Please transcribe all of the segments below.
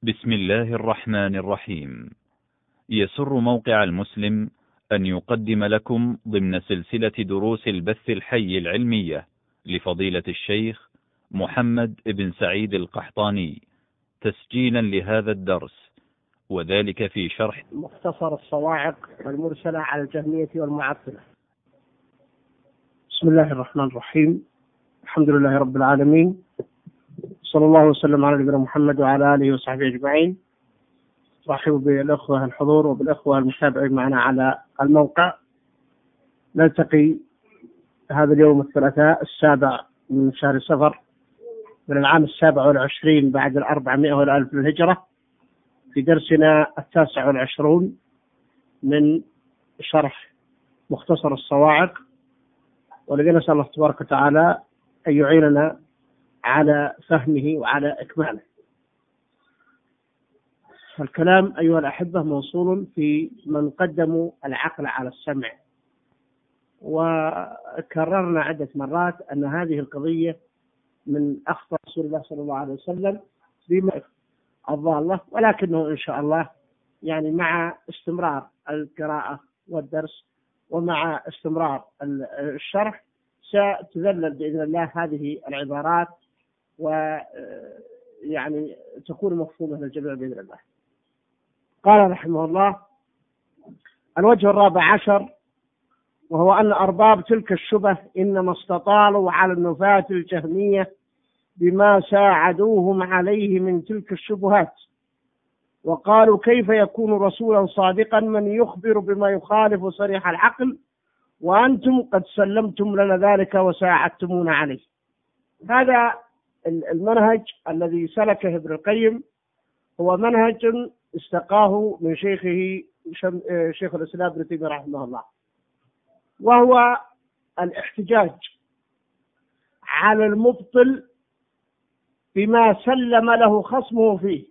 بسم الله الرحمن الرحيم. يسر موقع المسلم أن يقدم لكم ضمن سلسلة دروس البث الحي العلمية لفضيلة الشيخ محمد بن سعيد القحطاني تسجيلا لهذا الدرس، وذلك في شرح مختصر الصواعق المرسلة على الجهمية والمعطلة. بسم الله الرحمن الرحيم. الحمد لله رب العالمين، صلى الله وسلم على نبينا محمد وعلى آله وصحبه أجمعين. رحبوا بالأخوة الحضور وبالأخوة المتابعين معنا على الموقع. نلتقي هذا اليوم الثلاثاء 7 من شهر صفر من العام 27 بعد 400 والألف للهجرة، في درسنا 29 من شرح مختصر الصواعق، والذي نسأل الله تبارك وتعالى أن يعيننا على فهمه وعلى إكماله. الكلام أيها الأحبة موصول في من قدموا العقل على السمع، وكررنا عدة مرات أن هذه القضية من أخطاء رسول الله صلى الله عليه وسلم بما الضالة، ولكنه إن شاء الله يعني مع استمرار القراءة والدرس ومع استمرار الشرح ستذلل بإذن الله هذه العبارات ويعني تكون مفهومة للجميع بإذن الله. قال رحمه الله: الوجه الرابع عشر، وهو أن أرباب تلك الشبه إنما استطالوا على النفاة الجهمية بما ساعدوهم عليه من تلك الشبهات، وقالوا: كيف يكون رسولا صادقا من يخبر بما يخالف صريح العقل وأنتم قد سلمتم لنا ذلك وساعدتمون عليه. هذا المنهج الذي سلكه ابن القيم هو منهج استقاه من شيخه شيخ الإسلام ابن تيمية رحمه الله، وهو الاحتجاج على المبطل بما سلم له خصمه فيه،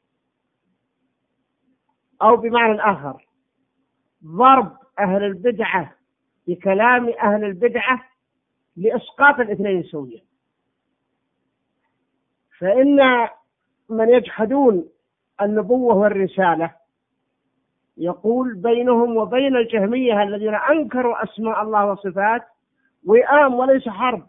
أو بمعنى آخر ضرب أهل البدعة بكلام أهل البدعة لإسقاط الاثنين سويا. فإن من يجحدون النبوة والرسالة يقول بينهم وبين الجهمية الذين أنكروا أسماء الله وصفات وئام وليس حرب.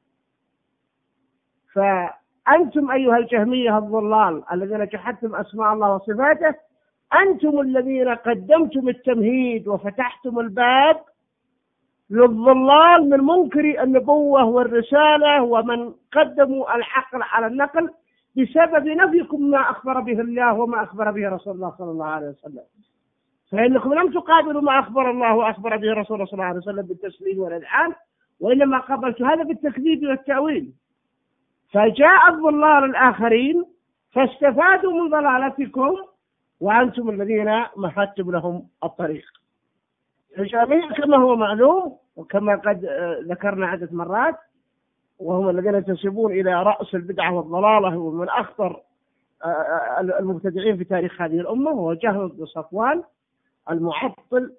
فأنتم أيها الجهمية الضلال الذين جحدتم أسماء الله وصفاته، أنتم الذين قدمتم التمهيد وفتحتم الباب للضلال من منكر النبوة والرسالة ومن قدموا العقل على النقل بسبب نفيكم ما أخبر به الله وما أخبر به رسول الله صلى الله عليه وسلم. فإنكم لم تقابلوا ما أخبر الله وأخبر به رسول الله صلى الله عليه وسلم بالتسليم والإذعان، وإنما قابلت هذا بالتكذيب والتأويل. فجاء الضلال الآخرين فاستفادوا من ضلالتكم وأنتم الذين مهدتم لهم الطريق. الجهمية كما هو معلوم وكما قد ذكرنا عدة مرات، وهم الذين ينتسبون إلى رأس البدعة والضلالة ومن أخطر المبتدعين في تاريخ هذه الأمة، وهو جهم بن صفوان المعطل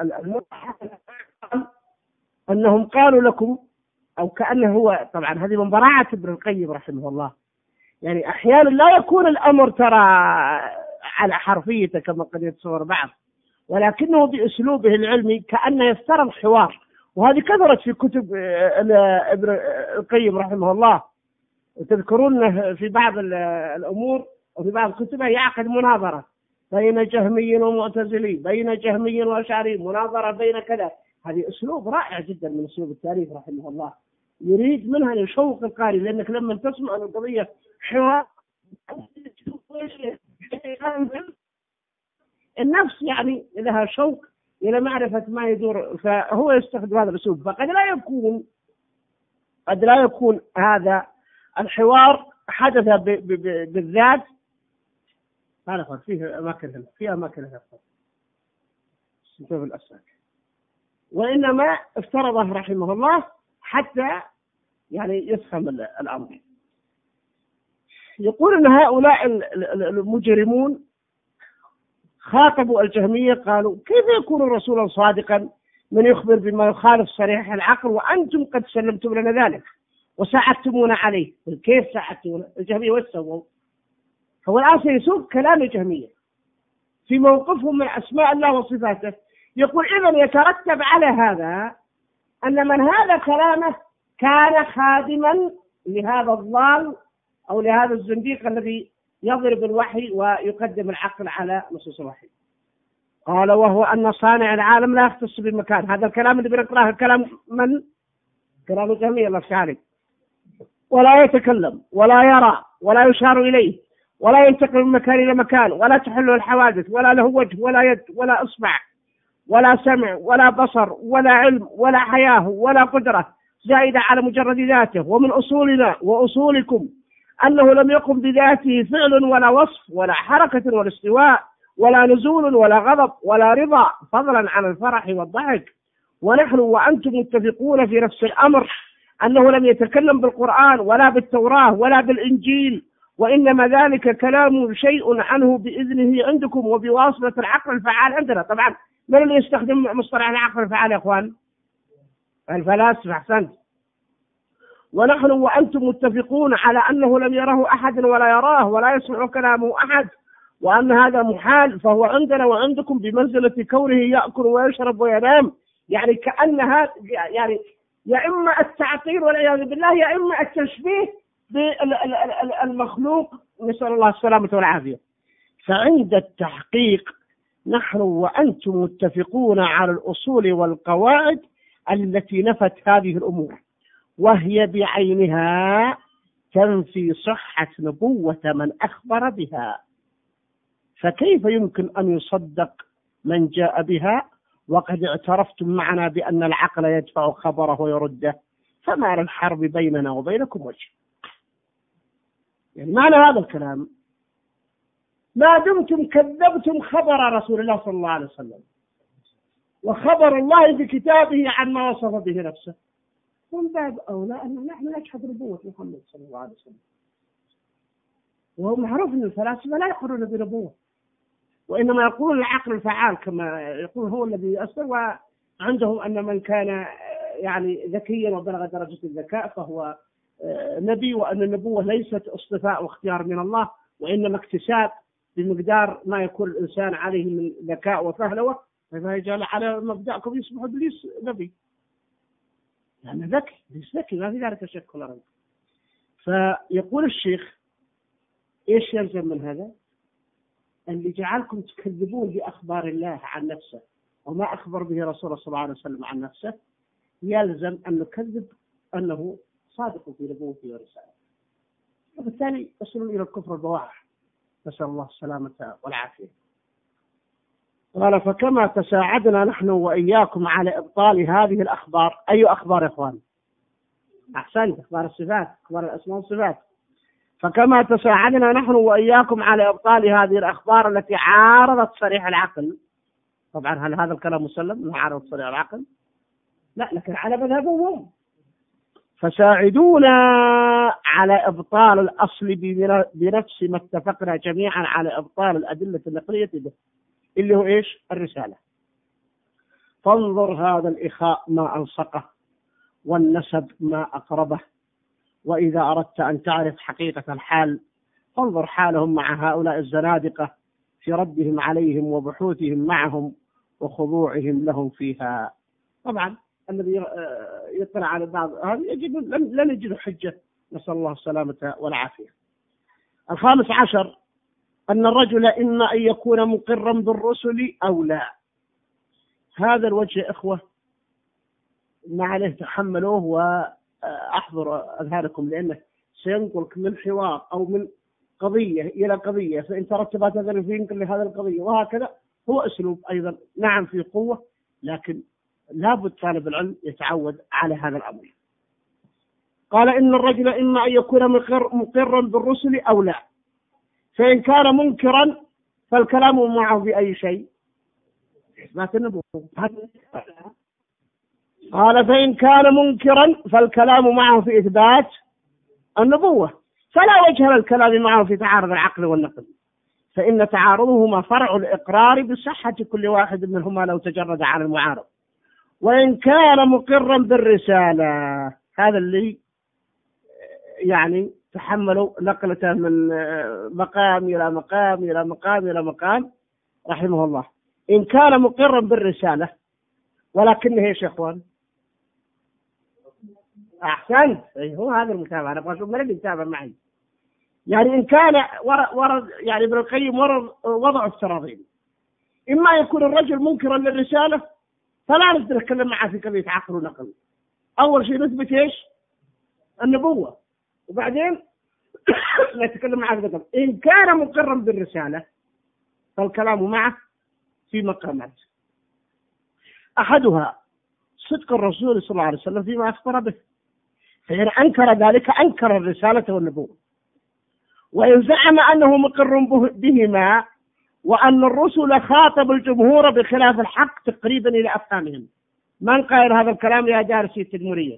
أنهم قالوا لكم، أو كأنه هو طبعا هذه من براعة ابن القيم رحمه الله، يعني أحيانا لا يكون الأمر ترى على حرفيته كما قد يتصور بعض، ولكنه بأسلوبه العلمي كأنه يفترض حوار. وهذه كثرت في كتب ابن القيم رحمه الله. تذكرون في بعض الأمور وفي بعض كتبه يعقد مناظرة بين جهمي ومعتزلي، بين جهمي وأشعري، مناظرة بين كذا. هذه أسلوب رائع جدا من أسلوب التاريخ رحمه الله، يريد منها يشوق القارئ، لأنك لما تسمع القضية حوار النفس يعني لها شوق إلى معرفة ما يدور، فهو يستخدم هذا الأسلوب. فقد لا يكون هذا الحوار حدث بالذات. هذا فيه أماكن هنا في الأساك، وإنما افترضه رحمه الله حتى يعني يفهم الأمر. يقول أن هؤلاء المجرمون خاطبوا الجهمية قالوا: كيف يكون رسولا صادقا من يخبر بما يخالف صريح العقل وأنتم قد سلمتم لنا ذلك وساعدتمونا عليه؟ كيف ساعدتمونا؟ الجهمية وش سووا؟ هو الآن سيسوق كلام الجهمية في موقفهم من أسماء الله وصفاته. يقول إذن يترتب على هذا أن من هذا كلامه كان خادما لهذا الضال أو لهذا الزنديق الذي يضرب الوحي ويقدم العقل على نصوص الوحي. قال وهو أن صانع العالم لا يختص بالمكان. هذا الكلام اللي بنقرأه كلام من؟ كلام الجهمية الله تعالى. ولا يتكلم ولا يرى ولا يشار إليه ولا ينتقل من مكان إلى مكان ولا تحله الحوادث ولا له وجه ولا يد ولا إصبع ولا سمع ولا بصر ولا علم ولا حياة ولا قدرة زائدة على مجرد ذاته. ومن أصولنا وأصولكم أنه لم يقم بذاته فعل ولا وصف ولا حركة ولا استواء ولا نزول ولا غضب ولا رضا فضلا عن الفرح والضحك. ونحن وأنتم متفقون في نفس الأمر أنه لم يتكلم بالقرآن ولا بالتوراة ولا بالإنجيل، وإنما ذلك كلام شيء عنه بإذنه عندكم وبواسطة العقل الفعال عندنا. طبعا من اللي يستخدم مصطلح العقل الفعال يا أخوان؟ الفلاسفة. أحسنت. ونحن وأنتم متفقون على أنه لم يره أحد ولا يراه ولا يسمع كلامه أحد، وأن هذا محال، فهو عندنا وعندكم بمنزلة كونه يأكل ويشرب وينام. يعني كأنها يعني يا إما التعطيل والعياذ بالله يا إما التشبيه بالمخلوق، نسأل الله السلامة والعافية. فعند التحقيق نحن وأنتم متفقون على الأصول والقواعد التي نفت هذه الأمور، وهي بعينها تنفي صحة نبوة من أخبر بها. فكيف يمكن أن يصدق من جاء بها وقد اعترفتم معنا بأن العقل يدفع خبره ويرده؟ فما للحرب بيننا وبينكم وجه. يعني معنى هذا الكلام ما دمتم كذبتم خبر رسول الله صلى الله عليه وسلم وخبر الله في كتابه عن ما وصف به نفسه، من باب أولى أن نحن نجحد نبوة محمد صلى الله عليه وسلم. وهو معروف أن الفلاسفة لا يقولون بنبوة، وإنما يقولون العقل الفعال كما يقول هو الذي يؤثر. وعندهم أن من كان يعني ذكيا وبلغ درجة الذكاء فهو نبي، وأن النبوة ليست اصطفاء واختيار من الله، وإنما اكتساب بمقدار ما يكون الإنسان عليه من ذكاء وفهلوة، فإذا جاء على مبدأكم يصبح إبليس نبي. يعني ذكي، ليس ذكي، ما في ذلك شك ولا ريب. فيقول الشيخ إيش يلزم من هذا؟ اللي جعلكم تكذبون بأخبار الله عن نفسه وما أخبر به رسول صلى الله عليه وسلم عن نفسه، يلزم أن نكذب أنه صادق في نبوته ورسالته، وبالتالي يصلون إلى الكفر البواح، نسأل الله السلامة والعافية. قال فكما تساعدنا نحن وإياكم على إبطال هذه الأخبار. أي أخبار يا إخوان؟ أحسنت، أخبار الصفات، أخبار الأسماء والصفات. فكما تساعدنا نحن وإياكم على إبطال هذه الأخبار التي عارضت صريح العقل. طبعا هل هذا الكلام مسلم أنه عارض صريح العقل؟ لا، لكن على مذهبهم. فساعدونا على إبطال الأصل بنفس ما اتفقنا جميعا على إبطال الأدلة النقلية به، اللي هو إيش؟ الرسالة. فانظر هذا الإخاء ما ألصقه والنسب ما أقربه. وإذا أردت أن تعرف حقيقة الحال فانظر حالهم مع هؤلاء الزنادقة في ردهم عليهم وبحوثهم معهم وخضوعهم لهم فيها. طبعا الذي يطلع على بعض هذا يجب لن يجد حجة، نسأل الله السلامة والعافية. 15 أن الرجل إما أن يكون مقرا بالرسل أو لا. هذا الوجه يا إخوة ما عليه تحملوه وأحضر أذهانكم، لأنه سينقلك من حوار أو من قضية إلى قضية، فإن ترتبت هذا ينقل لهذا القضية، وهكذا. هو أسلوب أيضا نعم في قوة، لكن لابد طالب العلم يتعود على هذا الأمر. قال إن الرجل إما أن يكون مقرا بالرسل أو لا، فإن كان منكرا فالكلام معه بأي شيء؟ إثبات النبوة. قال فإن كان منكرا فالكلام معه في إثبات النبوة، فلا وجه للكلام معه في تعارض العقل والنقل، فإن تعارضهما فرع الإقرار بصحة كل واحد منهما لو تجرد عن المعارض. وإن كان مقرا بالرسالة، هذا اللي يعني تحملوا نقلته من مقام إلى مقام إلى مقام إلى مقام رحمه الله. إن كان مقرا بالرسالة، ولكنه ايش يا اخوان؟ احسنت، هو هذا المتابعه، انا ابغى اشوف من اللي يتابع معي. يعني ان كان ورد يعني ابن القيم وضع افتراضين، اما يكون الرجل منكرا للرساله فلا نقدر نتكلم معه في قضيه عقل ونقل. اول شيء نثبت ايش؟ النبوه، وبعدين نتكلم معه في النقل. ان كان مقرا بالرساله فالكلام معه في مقامات، احدها صدق الرسول صلى الله عليه وسلم فيما أخبر به، فإن أنكر ذلك أنكر الرسالة والنبوة. وإن زعم أنه مقر بهما وأن الرسل خاطب الجمهور بخلاف الحق تقريبا إلى أفهامهم. من قال هذا الكلام يا دارسي التدمرية؟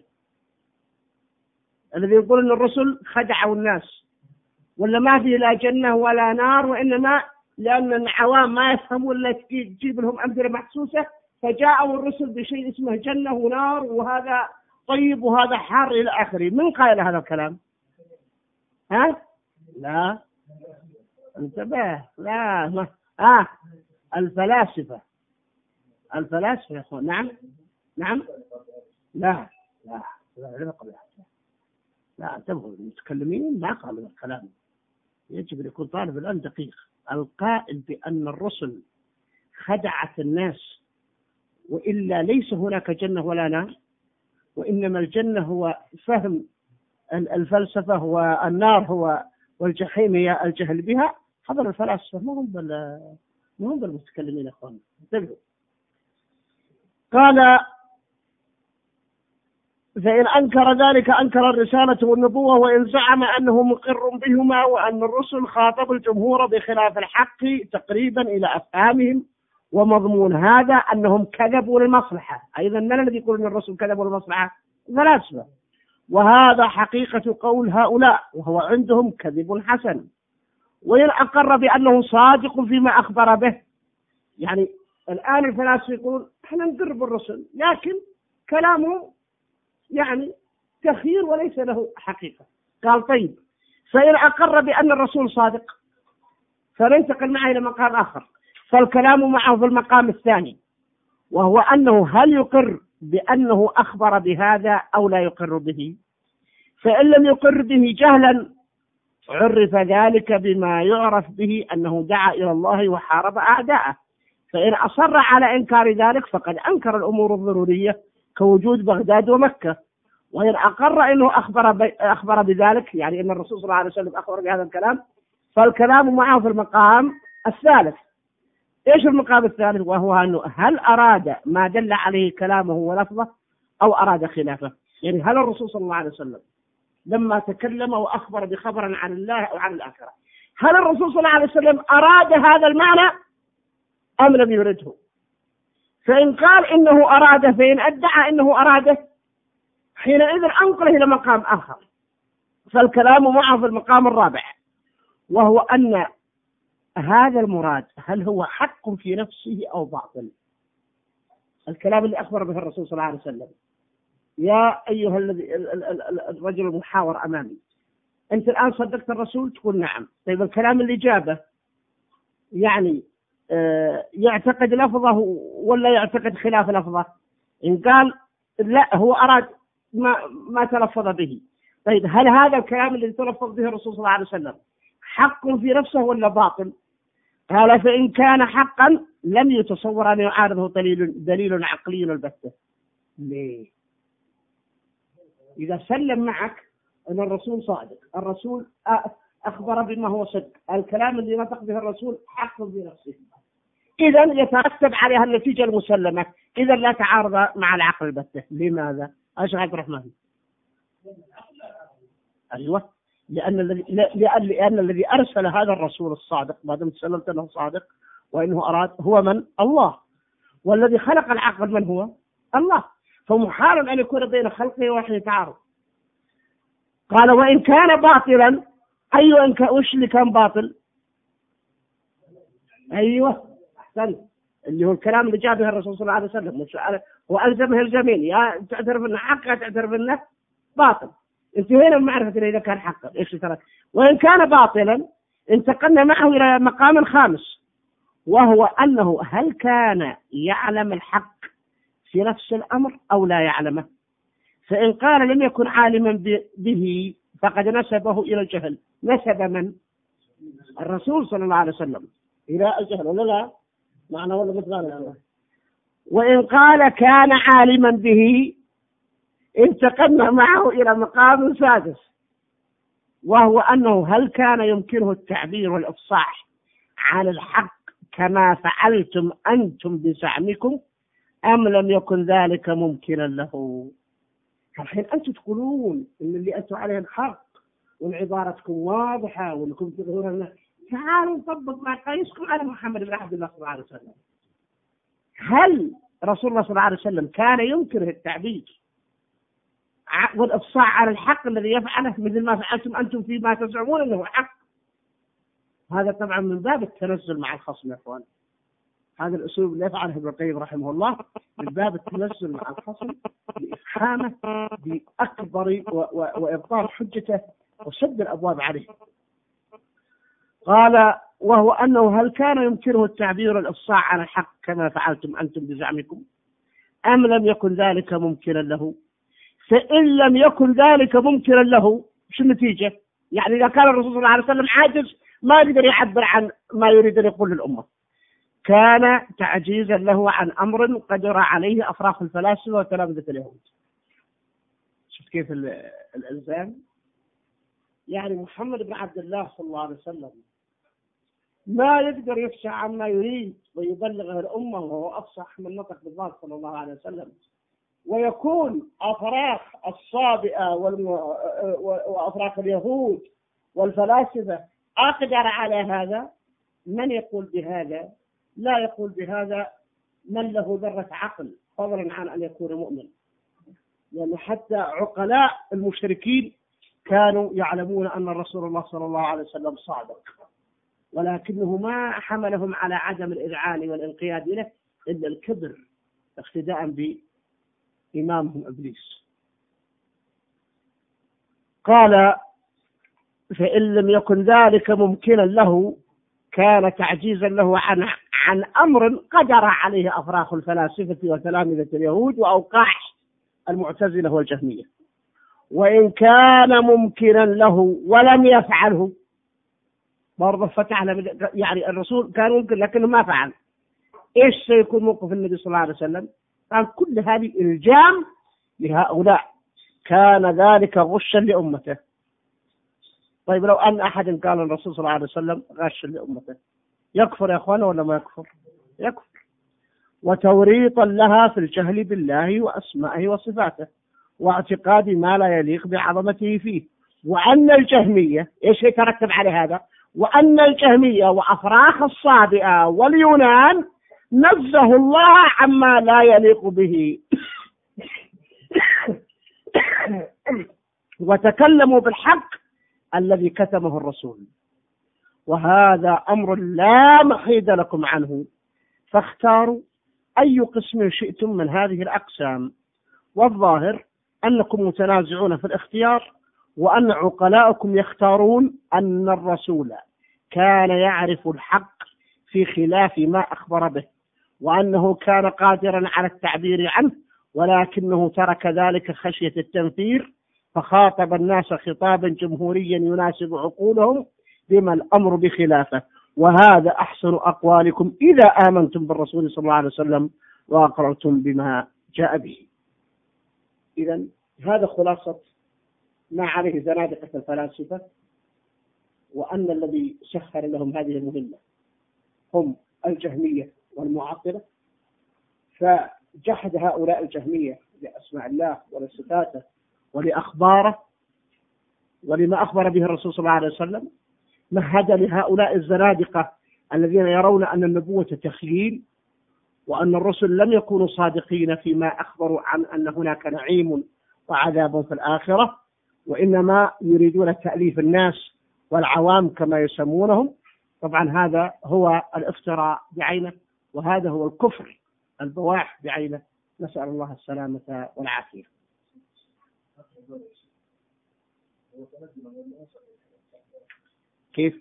الذي يقول أن الرسل خدعوا الناس ولا ما في لا جنة ولا نار، وإنما لأن العوام ما يفهمون إلا تجيب لهم أمثلة محسوسة، فجاءوا الرسل بشيء اسمه جنة ونار وهذا طيب وهذا حار إلى آخره. من قال هذا الكلام؟ ها؟ لا انتبه، لا ما الفلاسفة يا أخوان. نعم لا لا لا لا انتبهوا، المتكلمين ما قالوا الكلام. يجب أن يكون طالب الآن دقيق. القائل بأن الرسل خدعت الناس وإلا ليس هناك جنة ولا نار، وإنما الجنة هو فهم الفلسفة والنار هو والجحيم هي الجهل بها، هذا الفلاسفة ما هم بالمتكلمين أخوان. قال فإن أنكر ذلك أنكر الرسالة والنبوة، وإن زعم أنه مقر بهما وأن الرسل خاطب الجمهور بخلاف الحق تقريبا إلى أفهامهم. ومضمون هذا أنهم كذبوا للمصلحة. أيضا من الذي يقول أن الرسل كذبوا للمصلحة؟ الفلاسفة. وهذا حقيقة قول هؤلاء، وهو عندهم كذب حسن. وإن أقر بأنه صادق فيما أخبر به، يعني الآن الفلاسفة يقولون احنا نقر بالرسل لكن كلامه يعني تخيير وليس له حقيقة. قال طيب فإن أقر بأن الرسول صادق فننتقل معه إلى مقام آخر، فالكلام معه في المقام الثاني، وهو أنه هل يقر بأنه أخبر بهذا أو لا يقر به. فإن لم يقر به جهلا عرف ذلك بما يعرف به أنه دعا إلى الله وحارب أعداءه. فإن أصر على إنكار ذلك فقد أنكر الأمور الضرورية كوجود بغداد ومكة. وإن أقر أنه أخبر بذلك، يعني أن الرسول صلى الله عليه وسلم أخبر بهذا الكلام، فالكلام معه في المقام الثالث. إيش المقام الثالث؟ وهو أنه هل أراد ما دل عليه كلامه ولفظه أو أراد خلافه. يعني هل الرسول صلى الله عليه وسلم لما تكلم وأخبر بخبر عن الله أو عن الآخرة، هل الرسول صلى الله عليه وسلم أراد هذا المعنى أم لم يرده؟ فإن قال إنه أراده، فإن ادعى إنه أراده، حينئذ أنقله إلى مقام آخر. فالكلام معه في المقام الرابع، وهو أن هذا المراد هل هو حق في نفسه أو باطل. الكلام اللي أخبر به الرسول صلى الله عليه وسلم، يا أيها الرجل المحاور أمامي، أنت الآن صدقت الرسول؟ تقول نعم. طيب الكلام اللي جابه يعني يعتقد لفظه ولا يعتقد خلاف لفظه؟ إن قال لا هو أراد ما تلفظ به، طيب هل هذا الكلام الذي تلفظ به الرسول صلى الله عليه وسلم حق في نفسه ولا باطل؟ قال فإن كان حقا لم يتصور أن يعارضه دليل عقلي البتة. ليه؟ إذا سلم معك أن الرسول صادق، الرسول أخبر بما هو صدق، الكلام الذي نطق به الرسول حق بنفسه، إذا يترتب عليها النتيجة المسلمة، إذا لا تعارض مع العقل البتة. لماذا؟ أيش عبد الرحمن؟ أيوة، لأن الذي أرسل هذا الرسول الصادق ما دمت سلمت أنه صادق وإنه أراد هو من؟ الله. والذي خلق العقل من هو؟ الله. فمحال أن يكون بين خلقه وحي تعارض. قال وإن كان باطلا، وش اللي كان باطل؟ أيوة أحسن، اللي هو الكلام اللي جاء به الرسول صلى الله عليه وسلم وألزمه الجميل، يا تعترف أنه حق يا تعترف أنه باطل. انتهينا من معرفة إذا كان حقا إيش ترى. وإن كان باطلا انتقلنا معه إلى مقام خامس، وهو أنه هل كان يعلم الحق في نفس الأمر أو لا يعلمه. فإن قال لم يكن عالما به فقد نسبه إلى الجهل. نسب من؟ الرسول صلى الله عليه وسلم إلى الجهل ولا لا؟ معنى ولا مثلا. وإن قال كان عالما به انتقلنا معه إلى مقام سادس، وهو أنه هل كان يمكنه التعبير والإفصاح عن الحق كما فعلتم أنتم بزعمكم أم لم يكن ذلك ممكنا له. الحين أنتم تقولون إن اللي أنتم عليه الحق وعبارتكم واضحة وأنكم تظهرون، تعالوا نطبق مع قيسكم على محمد بن عبد الله صلى الله عليه وسلم. هل رسول الله صلى الله عليه وسلم كان يمكنه التعبير والإفصاح على الحق الذي يفعله مثل ما فعلتم أنتم فيما تزعمون أنه حق؟ هذا طبعا من باب التنزل مع الخصم يا أخوان. هذا الأسلوب اللي يفعله ابن القيم رحمه الله من باب التنزل مع الخصم لإفهامه بأكبر وإبطال حجته وسد الأبواب عليه. قال وهو أنه هل كان يمكنه التعبير والإفصاح عن الحق كما فعلتم أنتم بزعمكم أم لم يكن ذلك ممكنا له. فإن لم يكن ذلك ممكنا له شو النتيجة؟ يعني إذا كان الرسول صلى الله عليه وسلم عاجز ما يقدر يعبر عن ما يريد أن يقول للأمة، كان تعجيزا له عن أمر قدر عليه أفراخ الفلاسفة وتلامذة اليهود. شفت كيف الإلزام؟ يعني محمد بن عبد الله صلى الله عليه وسلم ما يقدر يفشى عما يريد ويبلغه الأمة وهو أفصح من نطق بالله صلى الله عليه وسلم، ويكون أفراخ الصابئة وأفراخ اليهود والفلاسفة أقدر على هذا. من يقول بهذا؟ لا يقول بهذا من له ذرة عقل فضلا عن أن يكون مؤمن، يعني حتى عقلاء المشركين كانوا يعلمون أن رسول الله صلى الله عليه وسلم صادق، ولكنه ما حملهم على عدم الإذعان والانقياد له إلا الكبر اقتداء بإمامهم إبليس. قال فإن لم يكن ذلك ممكنا له كان تعجيزا له عن أمر قدر عليه أفراخ الفلاسفة وتلامذة اليهود وأوقاح المعتزلة والجهمية. وإن كان ممكنا له ولم يفعله برضه فتح له، يعني الرسول كان ممكن لكنه ما فعل، إيش سيكون موقف النبي صلى الله عليه وسلم؟ كان كل هذه إلجام لهؤلاء، كان ذلك غشا لأمته. طيب لو أن أحد قال الرسول صلى الله عليه وسلم غشا لأمته يكفر يا أخوانا ولا ما يكفر؟ يكفر، وتوريطا لها في الجهل بالله وأسمائه وصفاته واعتقاد ما لا يليق بعظمته فيه. وأن الجهمية إيش يترتب على هذا؟ وأن الجهمية وأفراخ الصابئة واليونان نزه الله عما لا يليق به وتكلموا بالحق الذي كتمه الرسول، وهذا أمر لا محيد لكم عنه، فاختاروا أي قسم شئتم من هذه الأقسام. والظاهر أنكم متنازعون في الاختيار، وأن عقلاءكم يختارون أن الرسول كان يعرف الحق في خلاف ما أخبر به، وأنه كان قادرا على التعبير عنه، ولكنه ترك ذلك خشية التنفير، فخاطب الناس خطابا جمهوريا يناسب عقولهم بما الأمر بخلافه. وهذا أحسن أقوالكم إذا آمنتم بالرسول صلى الله عليه وسلم وأقررتم بما جاء به. إذن هذا خلاصة ما عليه زنادقة الفلاسفة، وأن الذي سخر لهم هذه المهمة هم الجهمية والمعطلة. فجحد هؤلاء الجهمية لأسماء الله ولصفاته ولأخباره ولما أخبر به الرسول صلى الله عليه وسلم، مهد لهؤلاء الزنادقة الذين يرون أن النبوة تخييل، وأن الرسل لم يكونوا صادقين فيما أخبروا عن أن هناك نعيم وعذاب في الآخرة، وإنما يريدون تأليف الناس والعوام كما يسمونهم. طبعا هذا هو الافتراء بعينه، وهذا هو الكفر البواح بعينه، نسأل الله السلامة والعافية. كيف؟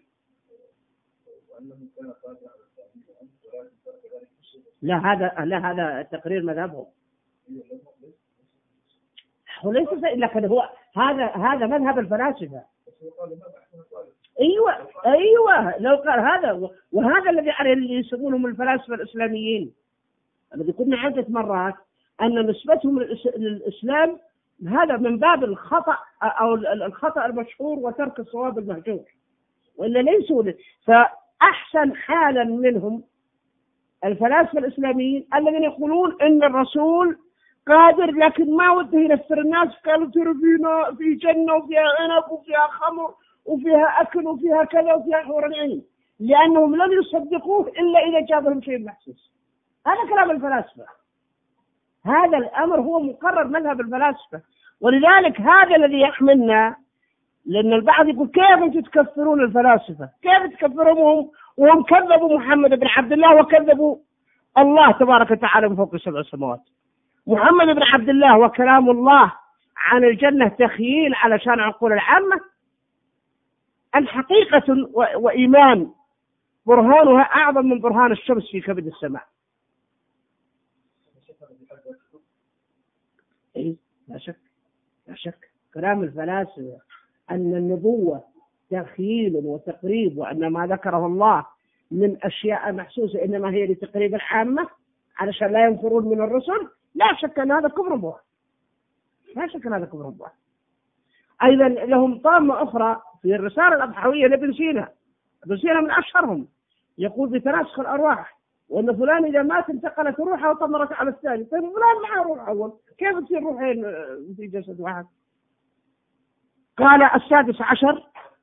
لا هذا تقرير مذهبهم. وليس لكن هو هذا مذهب الفلاسفة. ايوه لو قال هذا، وهذا الذي عليه اللي يسمونهم الفلاسفة الإسلاميين الذي قلنا عدة مرات أن نسبتهم للإسلام هذا من باب الخطأ أو الخطأ المشهور وترك الصواب المهجور، وإلا ليسوا فأحسن حالا منهم الفلاسفة الإسلاميين الذين يقولون إن الرسول قادر لكن ما وده ينفر الناس، قالوا ترى فينا في جنة وفيها عنب وفيها خمر وفيها أكل وفيها كذا وفيها حور العين، لأنهم لم يصدقوه إلا إذا جابهم شيء محسوس. هذا كلام الفلاسفة، هذا الأمر هو مقرر مذهب الفلاسفة. ولذلك هذا الذي يحملنا، لأن البعض يقول كيف أنتم تكفرون الفلاسفة؟ كيف تكفرهم وهم كذبوا محمد بن عبد الله وكذبوا الله تبارك وتعالى من فوق 7 سماوات. محمد بن عبد الله وكلام الله عن الجنة تخييل علشان عقول العامة، الحقيقة وإيمان برهانها أعظم من برهان الشمس في كبد السماء. لا شك كلام الفلاسفة أن النبوة تخيل وتقريب، وأن ما ذكره الله من أشياء محسوسة إنما هي لتقريب العامة علشان لا ينفرون من الرسل، لا شك أن هذا كفر بواح، لا شك أن هذا كفر بواح. أيضا لهم طامة أخرى في الرسالة الأبحوية لابن سينا، ابن سينا من أشهرهم، يقول بتناسخ الأرواح، وأن فلان إذا مات انتقلت روحه وطمرت على الثاني. طيب فلان معه روح أول، كيف تصير روحين في جسد واحد؟ قال 16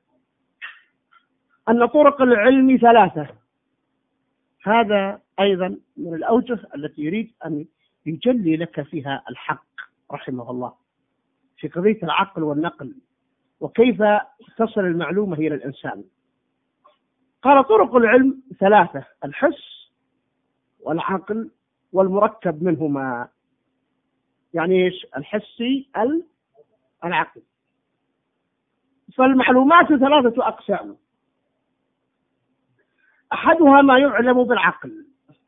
أن طرق العلم 3. هذا أيضا من الأوجه التي يريد أن يجلي لك فيها الحق رحمه الله في قضية العقل والنقل وكيف تصل المعلومة إلى الإنسان. قال طرق العلم 3: الحس والعقل والمركب منهما. يعني إيش الحسي؟ العقل. فالمعلومات 3 أقسام: أحدها ما يعلم بالعقل،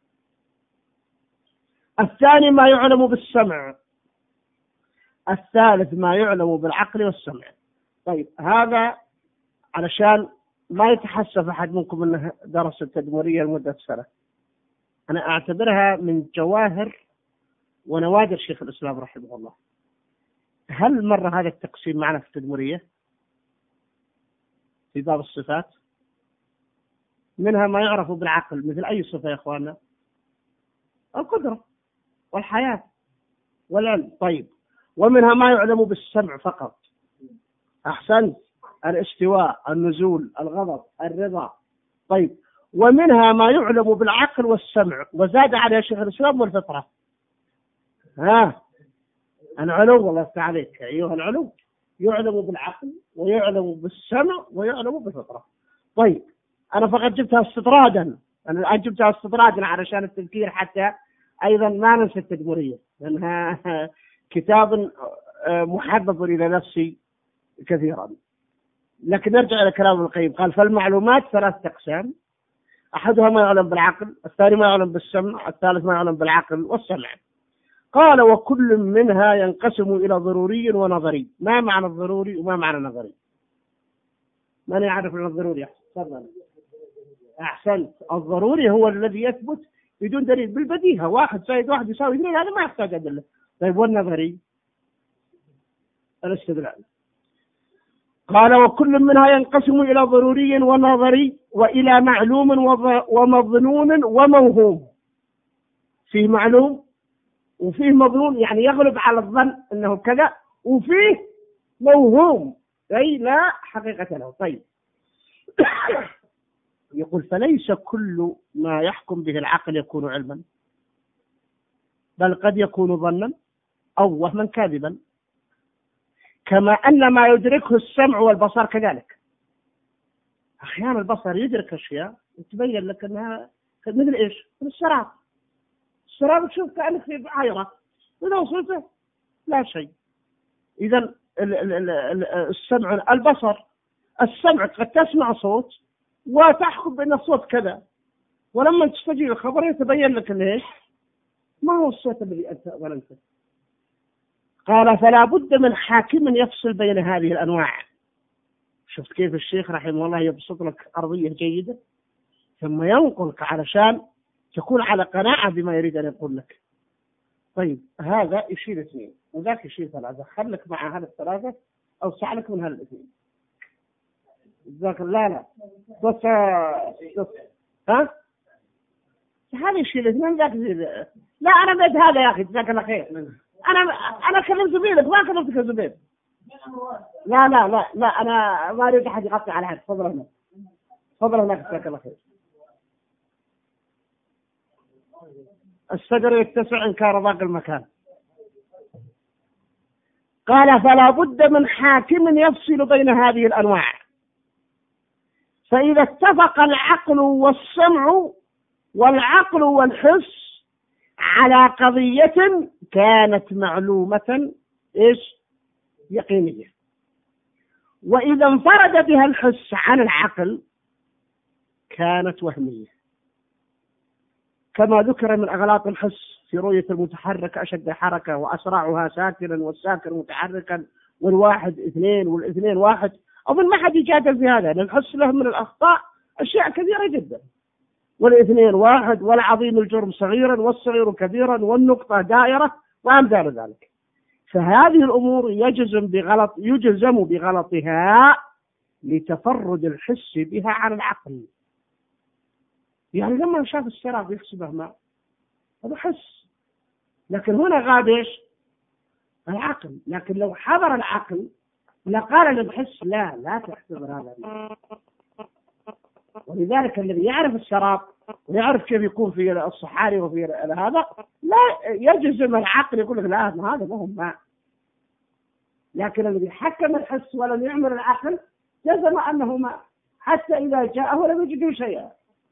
الثاني ما يعلم بالسمع، الثالث ما يعلم بالعقل والسمع. طيب هذا علشان ما يتحسف أحد منكم أنه درس التدمرية لمدة سنة، أنا أعتبرها من جواهر ونوادر شيخ الإسلام رحمه الله. هل مر هذا التقسيم معنا في التدمرية في باب الصفات؟ منها ما يعرف بالعقل، مثل أي صفة يا أخواننا؟ القدرة والحياة والعلم. طيب ومنها ما يعلم بالسمع فقط. أحسنت، الاستواء، النزول، الغضب، الرضا. طيب ومنها ما يعلم بالعقل والسمع، وزاد على شيخ الإسلام والفطرة. العلو، الله يفتح عليك أيها العلو، يعلم بالعقل ويعلم بالسمع ويعلم بالفطرة. طيب أنا فقط جبتها استطرادا، أنا الآن جبتها استطرادا علشان التذكير حتى أيضا ما ننسى التدمرية، لأنها كتاب محبب إلى نفسي كثيرا. لكن نرجع إلى كلام ابن القيم. قال فالمعلومات 3 أقسام: أحدها ما يعلم بالعقل، الثاني ما يعلم بالسمع، الثالث ما يعلم بالعقل والسمع. قال وكل منها ينقسم إلى ضروري ونظري. ما معنى الضروري وما معنى النظري؟ من يعرف عن الضروري؟ أحسنت. الضروري هو الذي يثبت بدون دليل بالبديهة، 1 زائد 1 يساوي 2، هذا ما يحتاج أدلة. طيب والنظري؟ الاستدلال. قال وكل منها ينقسم إلى ضروري ونظري وإلى معلوم ومظنون وموهوم. فيه معلوم وفيه مظنون، يعني يغلب على الظن أنه كذا، وفيه موهوم أي لا حقيقة له. طيب يقول فليس كل ما يحكم به العقل يكون علما، بل قد يكون ظنا أو وهما كاذبا، كما أن ما يدركه السمع والبصر كذلك. أحيانا البصر يدرك أشياء وتبين لك أنها مثل إيش؟ مثل السراب. السراب تشوف كأنك في بحيرة، إذا وصلته لا شيء. إذا السمع البصر. السمع قد تسمع صوت وتحكم بأن الصوت كذا، ولما تستجيب الخبر يتبين لك ليش ما هو الصوت الذي أنت ظننته. قال فلا بد من حاكم يفصل بين هذه الأنواع. شفت كيف الشيخ رحمه الله يبسط لك أرضية جيدة ثم ينقلك علشان تكون على قناعة بما يريد أن يقول لك. طيب هذا يشيل 2 وذاك يشيل 3، خلك مع هذا ال3 أو سعلك من هذا 2. ذاك لا بس ها هذا يشيل 2 ذاك يشيل. لا أنا بيت هذا يا أخي جزاك الله خير. أنا كلمت زميلك ما كلمتك يا زبير. لا لا لا لا أنا ما أريد أحد يغطي على حد. تفضل هنا، تفضل هناك جزاك الله خير. الشجر يتسع إن كان ضاق المكان. قال فلا بد من حاكم يفصل بين هذه الأنواع، فإذا اتفق العقل والسمع والعقل والحس على قضية كانت معلومة يقينية، وإذا انفرد بها الحس عن العقل كانت وهمية، كما ذكر من أغلاط الحس في رؤية المتحرك أشد حركة وأسرعها ساكنا والساكن متحركا والواحد 2 والإثنين 1. أظن ما حد يجادل في هذا، لأن الحس له من الأخطاء أشياء كثيرة جدا. والاثنين 1 والعظيم الجرم صغيرا والصغير كبيرا والنقطة دائرة وأمثال ذلك. فهذه الأمور يجزم بغلطها لتفرد الحس بها عن العقل. يعني لما شاف السراب يحسبه ماء هذا حس، لكن هنا غاب العقل. لكن لو حضر العقل لقال للحس لا تحتضر هذا. ولذلك الذي يعرف السراب ويعرف كيف يكون في الصحاري وفي هذا لا يجزم العقل يقول لك لا هذا ما هو ماء. لكن الذي حكم الحس ولم يعمل العقل جزم أنه ماء حتى إذا جاءه لم يجده شيئا.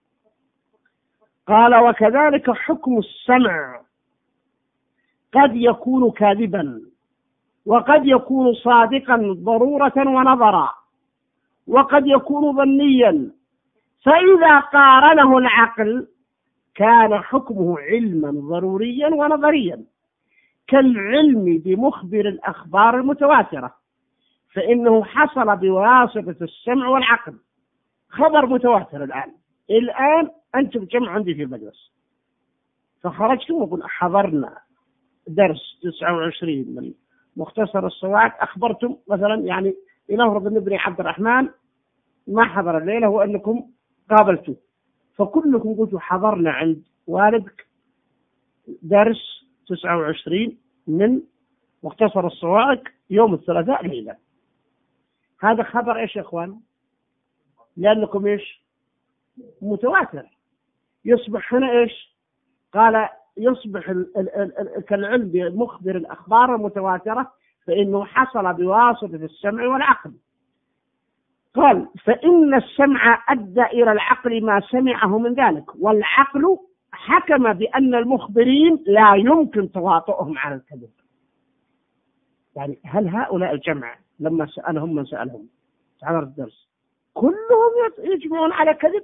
قال وكذلك حكم السمع قد يكون كاذبا وقد يكون صادقا ضرورة ونظرا وقد يكون ظنيا، فإذا قارنه العقل كان حكمه علما ضروريا ونظريا كالعلم بمخبر الأخبار المتواترة، فإنه حصل بواسطة السمع والعقل. خبر متواتر الآن أنتم جمع عندي في المجلس فخرجتم وقلنا حضرنا درس 29 من مختصر الصواعق، أخبرتم مثلا يعني لنفرض أن ابني عبد الرحمن ما حضر الليلة وأنكم قابلتوا، فكلكم قلتوا حضرنا عند والدك درس 29 من مختصر الصواعق يوم الثلاثاء ليلة. هذا خبر إيش يا أخوان؟ لأنكم إيش متواتر. يصبح هنا إيش؟ قال يصبح كالعلم بمخبر الأخبار المتواترة، فإنه حصل بواسطة السمع والعقل. قال فإن السمع أدى إلى العقل ما سمعه من ذلك، والعقل حكم بأن المخبرين لا يمكن تواطؤهم على الكذب. يعني هل هؤلاء الجمع لما سألهم من سألهم على الدرس كلهم يجمعون على كذب؟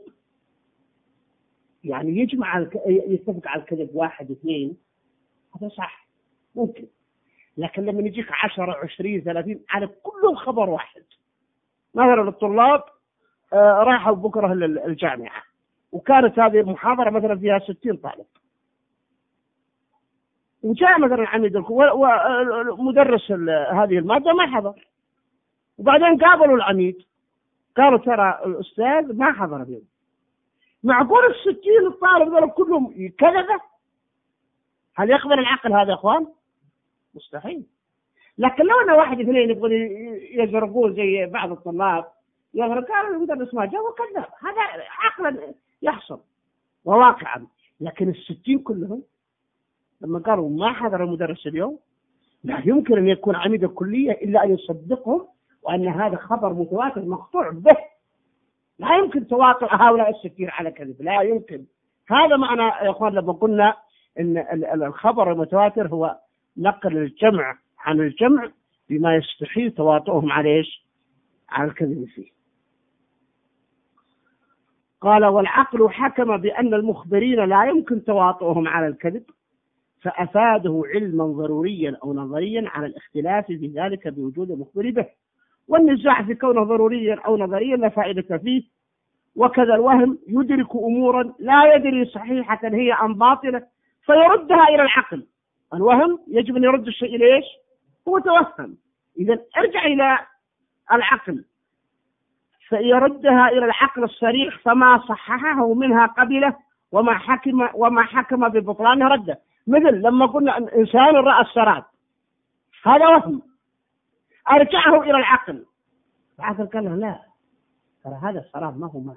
يعني يتفق على الكذب 1 2 هذا صح ممكن، لكن لما يجيك 10 20 30 على كلهم خبر واحد. مثلا الطلاب راحوا بكرة الجامعة وكانت هذه المحاضرة مثلا فيها 60 طالب، وجاء مثلا عميد ومدرس هذه المادة ما حضر، وبعدين قابلوا العميد قالوا ترى الأستاذ ما حضر اليوم. معقول 60 الطالب ذول كلهم كذبة؟ هل يقبل العقل هذا يا أخوان؟ مستحيل. لكن لو أن 1 2 يبغون يزرقون زي بعض الطلاب يضرب قالوا المدرس ما جاء وكذب، هذا عقلا يحصل وواقعا. لكن 60 كلهم لما قالوا ما حضر المدرس اليوم لا يمكن أن يكون عميد الكلية إلا أن يصدقهم وأن هذا خبر متواتر مقطوع به. لا يمكن تواطؤ هؤلاء 60 على كذب، لا يمكن. هذا معنى يا أخوان لما قلنا إن الخبر المتواتر هو نقل الجمع عن الجمع بما يستحيل تواطؤهم على إيش؟ على الكذب فيه. قال: والعقل حكم بأن المخبرين لا يمكن تواطؤهم على الكذب، فأفاده علما ضروريا أو نظريا على الاختلاف في ذلك بوجود المخبر به، والنزاع في كونه ضروريا أو نظريا لا فائدة فيه. وكذا الوهم يدرك أمورا لا يدري صحيحة هي أم باطلة فيردها إلى العقل. الوهم يجب أن يرد الشيء إلى إيش؟ هو توهم، إذا ارجع إلى العقل فيردها إلى العقل الصريح، فما صححه منها قبله وما حكم ببطلانه رده. مثل لما قلنا إنسان رأى السراب، هذا وهم، أرجعه إلى العقل، العقل قال له لا، ترى هذا السراب ما هو ماء.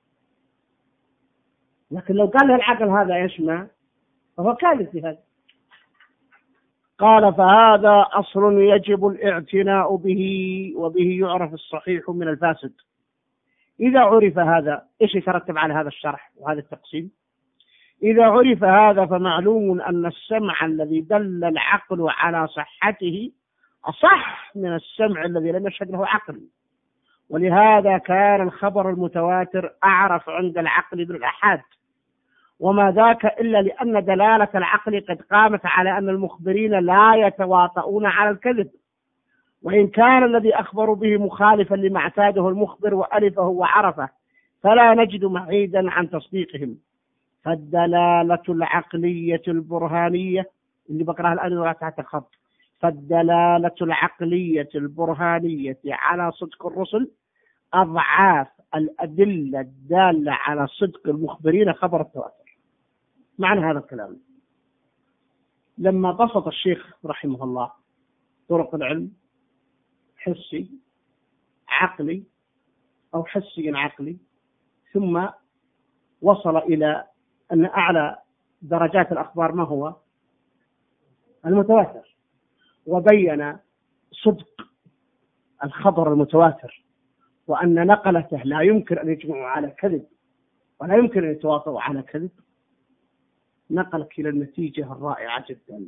لكن لو قال له العقل هذا إيش ماء، فهو كاذب في هذا. قال: فهذا أصل يجب الاعتناء به، وبه يعرف الصحيح من الفاسد. إذا عرف هذا، إيش يترتب على هذا الشرح وهذا التقسيم؟ إذا عرف هذا فمعلوم أن السمع الذي دل العقل على صحته أصح من السمع الذي لم يشهد له عقل، ولهذا كان الخبر المتواتر أعرف عند العقل بالآحاد، وما ذاك إلا لأن دلالة العقل قد قامت على أن المخبرين لا يتواطؤون على الكذب، وإن كان الذي أخبروا به مخالفا لما اعتاده المخبر وألفه وعرفه فلا نجد معيدا عن تصديقهم. فالدلالة العقلية البرهانية اللي بقرأها الآن تحت الخط، فالدلالة العقلية البرهانية على صدق الرسل أضعاف الأدلة الدالة على صدق المخبرين خبر التواتر. معنى هذا الكلام، لما بسط الشيخ رحمه الله طرق العلم حسي عقلي أو حسي عقلي، ثم وصل إلى أن أعلى درجات الأخبار ما هو؟ المتواتر، وبين صدق الخبر المتواتر، وأن نقلته لا يمكن أن يجمعوا على كذب ولا يمكن أن يتواطؤوا على كذب، نقلك إلى النتيجة الرائعة جدا.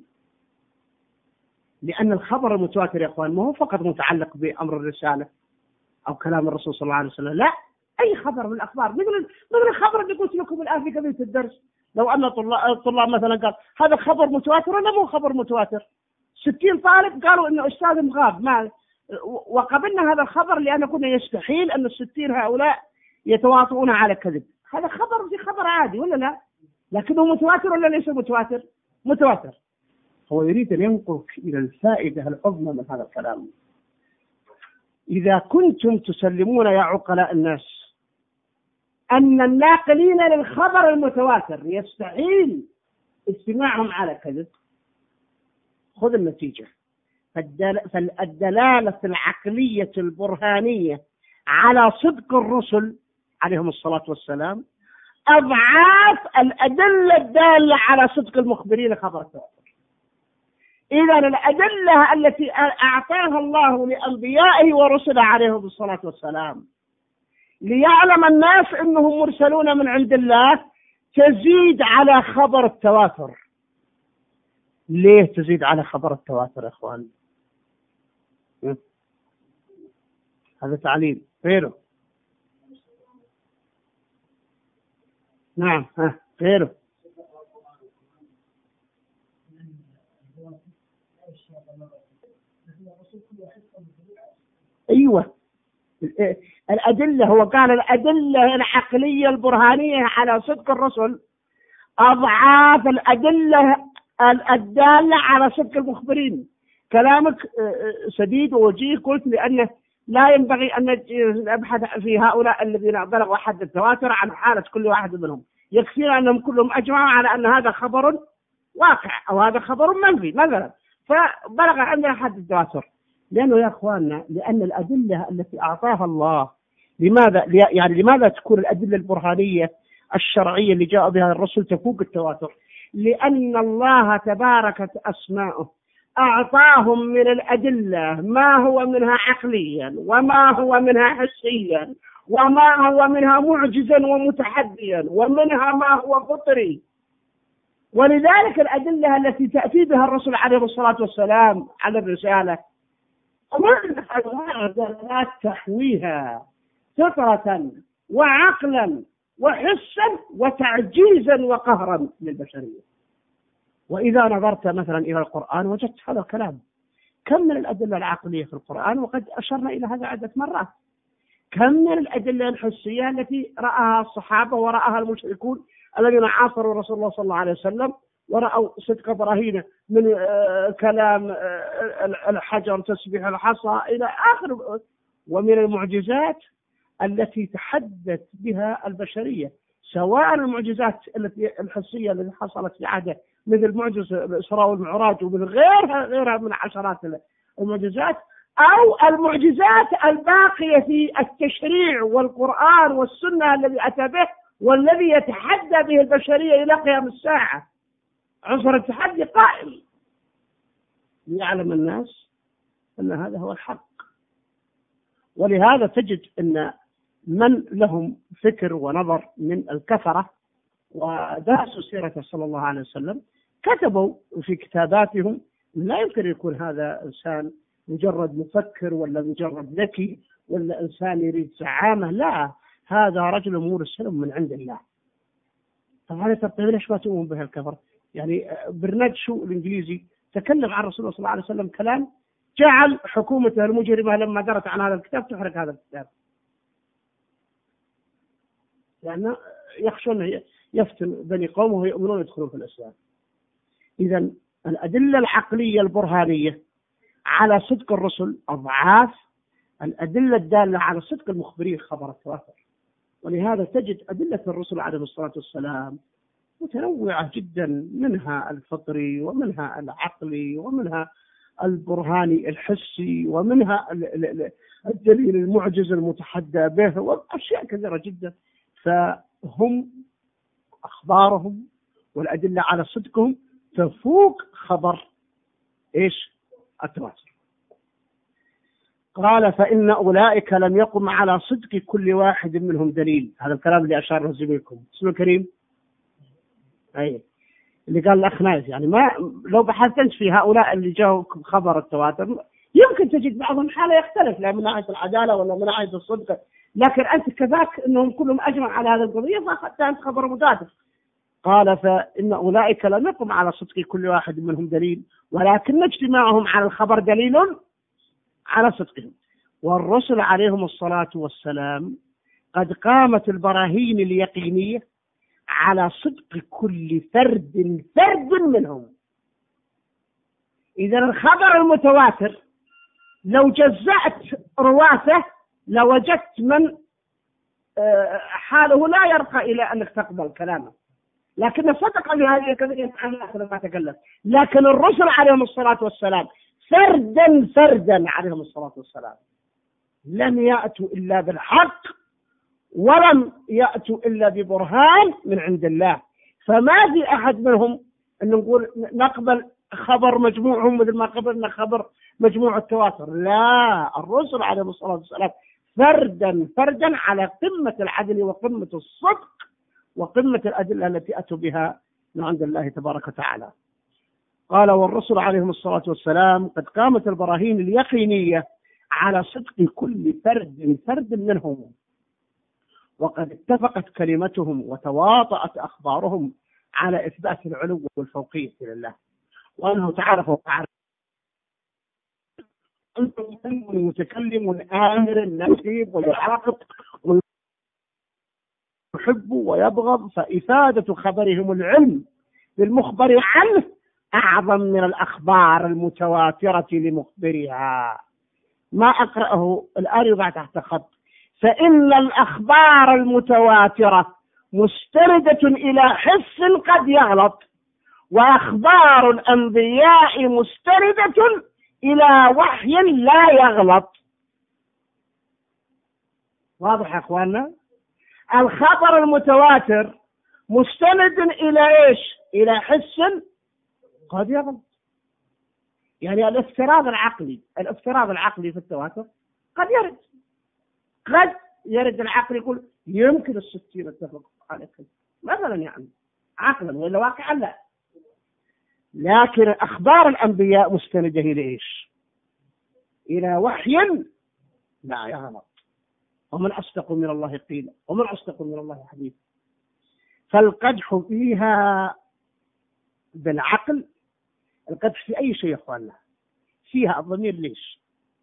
لأن الخبر المتواتر يا أخوان ما هو فقط متعلق بأمر الرسالة أو كلام الرسول صلى الله عليه وسلم، لا، أي خبر من الأخبار، مثل الخبر اللي قلت لكم الآن في قبيلة الدرس. لو أن الطلاب مثلا قال هذا خبر متواتر ولا مو خبر متواتر، 60 طالب قالوا إنه أستاذ مغاب، ما وقبلنا هذا الخبر لأن كنا يستحيل أن 60 هؤلاء يتواطؤون على كذب. هذا خبر في خبر عادي ولا لا؟ لكنه متواتر ولا ليس متواتر؟ متواتر. هو يريد أن ينقلك إلى الفائدة العظمى من هذا الكلام. إذا كنتم تسلمون يا عقلاء الناس أن الناقلين للخبر المتواتر يستحيل اجتماعهم على كذب، خذ النتيجة. فالدلالة العقلية البرهانية على صدق الرسل عليهم الصلاة والسلام أضعاف الأدلة الدالة على صدق المخبرين خبر التواتر. إذا الأدلة التي أعطاها الله لأنبيائه ورسله عليهم الصلاة والسلام ليعلم الناس أنهم مرسلون من عند الله تزيد على خبر التواتر. ليه تزيد على خبر التواتر يا إخوان؟ هذا تعليل غيره. نعم، غيره. أيوة، الأدلة، هو قال الأدلة العقلية البرهانية على صدق الرسل أضعاف الأدلة الدالة على صدق المخبرين. كلامك سديد ووجيه، قلت لأنه لا ينبغي أن نبحث في هؤلاء الذين بلغوا حد التواتر عن حالة كل واحد منهم، يكفينا أنهم كلهم أجمعوا على أن هذا خبر واقع أو هذا خبر منفي مثلا، فبلغ عندنا حد التواتر. لأنه يا أخواننا لأن الأدلة التي أعطاها الله، لماذا تكون الأدلة البرهانية الشرعية اللي جاء بها الرسل تفوق التواتر؟ لأن الله تباركت أسماؤه أعطاهم من الأدلة ما هو منها عقليا وما هو منها حسيا وما هو منها معجزا ومتحديا ومنها ما هو فطري. ولذلك الأدلة التي تأتي بها الرسول عليه الصلاة والسلام على الرسالة ومن أنواع الدلالات تحويها فطرة وعقلا وحسا وتعجيزا وقهرا للبشرية. وإذا نظرت مثلا إلى القرآن وجدت هذا الكلام. كم من الأدلة العقلية في القرآن، وقد أشرنا إلى هذا عدة مرات. كم من الأدلة الحسية التي رآها الصحابة ورآها المشركون الذين عاصروا رسول الله صلى الله عليه وسلم، ورأوا صدق براهينه من كلام الحجر، تسبيح الحصى، إلى آخر. ومن المعجزات التي تحدث بها البشرية، سواء المعجزات الحسية التي حصلت في عهده مثل معجزة الإسراء والمعراج ومن غيرها من عشرات المعجزات، أو المعجزات الباقية في التشريع والقرآن والسنة الذي أتى به والذي يتحدى به البشرية إلى قيام الساعة. عنصر التحدي قائم ليعلم الناس أن هذا هو الحق. ولهذا تجد أن من لهم فكر ونظر من الكفرة ودرسوا سيرته صلى الله عليه وسلم كتبوا في كتاباتهم لا يمكن يكون هذا إنسان مجرد مفكر ولا مجرد ذكي ولا إنسان يريد زعامة، لا، هذا رجل مرسل من عند الله. طبعا طيب ليش ما تؤمن به الكفر؟ يعني برنارد شو الإنجليزي تكلم عن رسول الله صلى الله عليه وسلم كلام جعل حكومته المجرمة لما درت عن هذا الكتاب تحرق هذا الكتاب، لأنه يخشون يفتن بني قومه ويؤمنون يدخلون في الإسلام. إذن الأدلة العقلية البرهانية على صدق الرسل أضعاف الأدلة الدالة على صدق المخبرين خبر التواتر. ولهذا تجد أدلة الرسل عليه الصلاة والسلام متنوعة جدا، منها الفطري ومنها العقلي ومنها البرهاني الحسي ومنها الدليل المعجز المتحدى به وأشياء كثيرة جدا. فهم أخبارهم والأدلة على صدقهم تفوق خبر التواتر. قال فإن أولئك لم يقم على صدق كل واحد منهم دليل. هذا الكلام اللي أشار له زميلكم اسمه كريم، أي اللي قال الأخ نايف، يعني ما لو بحثت في هؤلاء اللي جاءوا خبر التواتر يمكن تجد بعضهم حالة يختلف، لا من ناحية العدالة ولا من ناحية الصدق، لكن أنت كذاك أنهم كلهم أجمع على هذه القضية فأخذت أنت خبر متواتر. قال فإن أولئك لم يقم على صدق كل واحد منهم دليل، ولكن اجتماعهم على الخبر دليل على صدقهم. والرسل عليهم الصلاة والسلام قد قامت البراهين اليقينية على صدق كل فرد منهم. إذا الخبر المتواتر لو جزأت رواته لوجدت من حاله لا يرقى إلى أنك تقبل كلامه، لكن صدق بهذه الكثير ما تكلم. لكن الرسل عليهم الصلاة والسلام فردا عليهم الصلاة والسلام لم يأتوا إلا بالحق ولم يأتوا إلا ببرهان من عند الله. فما في أحد منهم أن نقول نقبل خبر مجموعهم مثل ما قبلنا خبر مجموع التواتر، لا، الرسل عليهم الصلاة والسلام فردا على قمة العدل وقمة الصدق وقمة الأدلة التي أتوا بها من عند الله تبارك وتعالى. قال والرسل عليهم الصلاة والسلام قد قامت البراهين اليقينية على صدق كل فرد منهم، وقد اتفقت كلمتهم وتواطأت أخبارهم على إثبات العلو والفوقية لله، وأنه تعرف المتكلم الآمر النسيب ويعاقب ويحب ويبغض، فإفادة خبرهم العلم بالمخبر عنه أعظم من الأخبار المتواترة لمخبرها. ما أقرأه الآن يضع تحت خط. فإن الأخبار المتواترة مستندة إلى حس قد يغلط، وأخبار الأنبياء مستندة إلى وحي لا يغلط. واضح يا أخواننا؟ الخبر المتواتر مستند إلى إيش؟ إلى حس قد يغلط. يعني الافتراض العقلي في التواتر قد يرد العقل يقول يمكن الستين اتفق عليه مثلا، يعني عقلا، ولا واقعا لا. لكن أخبار الأنبياء مستندة إلى إيش؟ إلى وحي لا يغلط. ومن أصدق من الله قيلا ومن أصدق من الله حديثا. فالقدح فيها بالعقل، القدح في أي شيء يا أخواننا فيها الضمير ليش؟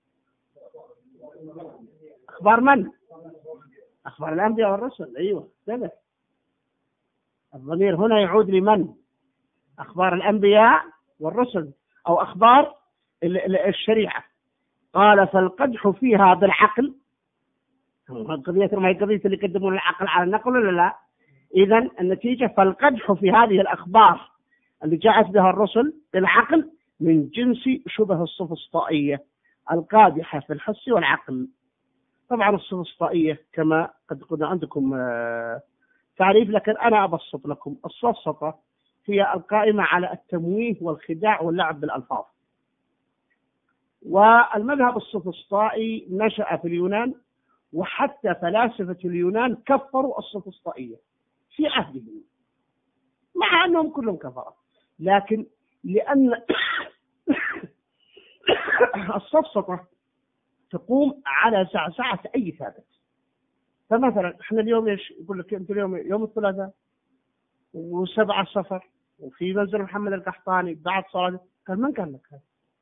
أخبار من؟ أخبار الأنبياء والرسل. أيوة ثبت. الضمير هنا يعود لمن؟ أخبار الأنبياء والرسل أو أخبار الشريعة. قال فالقدح فيها بالعقل. القضية ما هي قضية اللي يقدمون العقل على النقل ولا لا؟ إذن النتيجة فالقدح في هذه الأخبار اللي جاءت بها الرسل بالعقل من جنس شبه السفسطائية القادحة في الحس والعقل. طبعا السفسطائية كما قد قلنا عندكم تعريف، لكن أنا أبسط لكم. السفسطة هي القائمة على التمويه والخداع واللعب بالألفاظ. والمذهب السفسطائي نشأ في اليونان، وحتى فلاسفة اليونان كفروا السفسطائية في عهدهم مع أنهم كلهم كفروا، لكن لأن السفسطة تقوم على زعزعة أي ثابت. فمثلا احنا اليوم ايش يقول لك؟ انت اليوم يوم الثلاثاء و7 صفر وفي منزل محمد القحطاني بعد صلاة. قال من قال لك هذا؟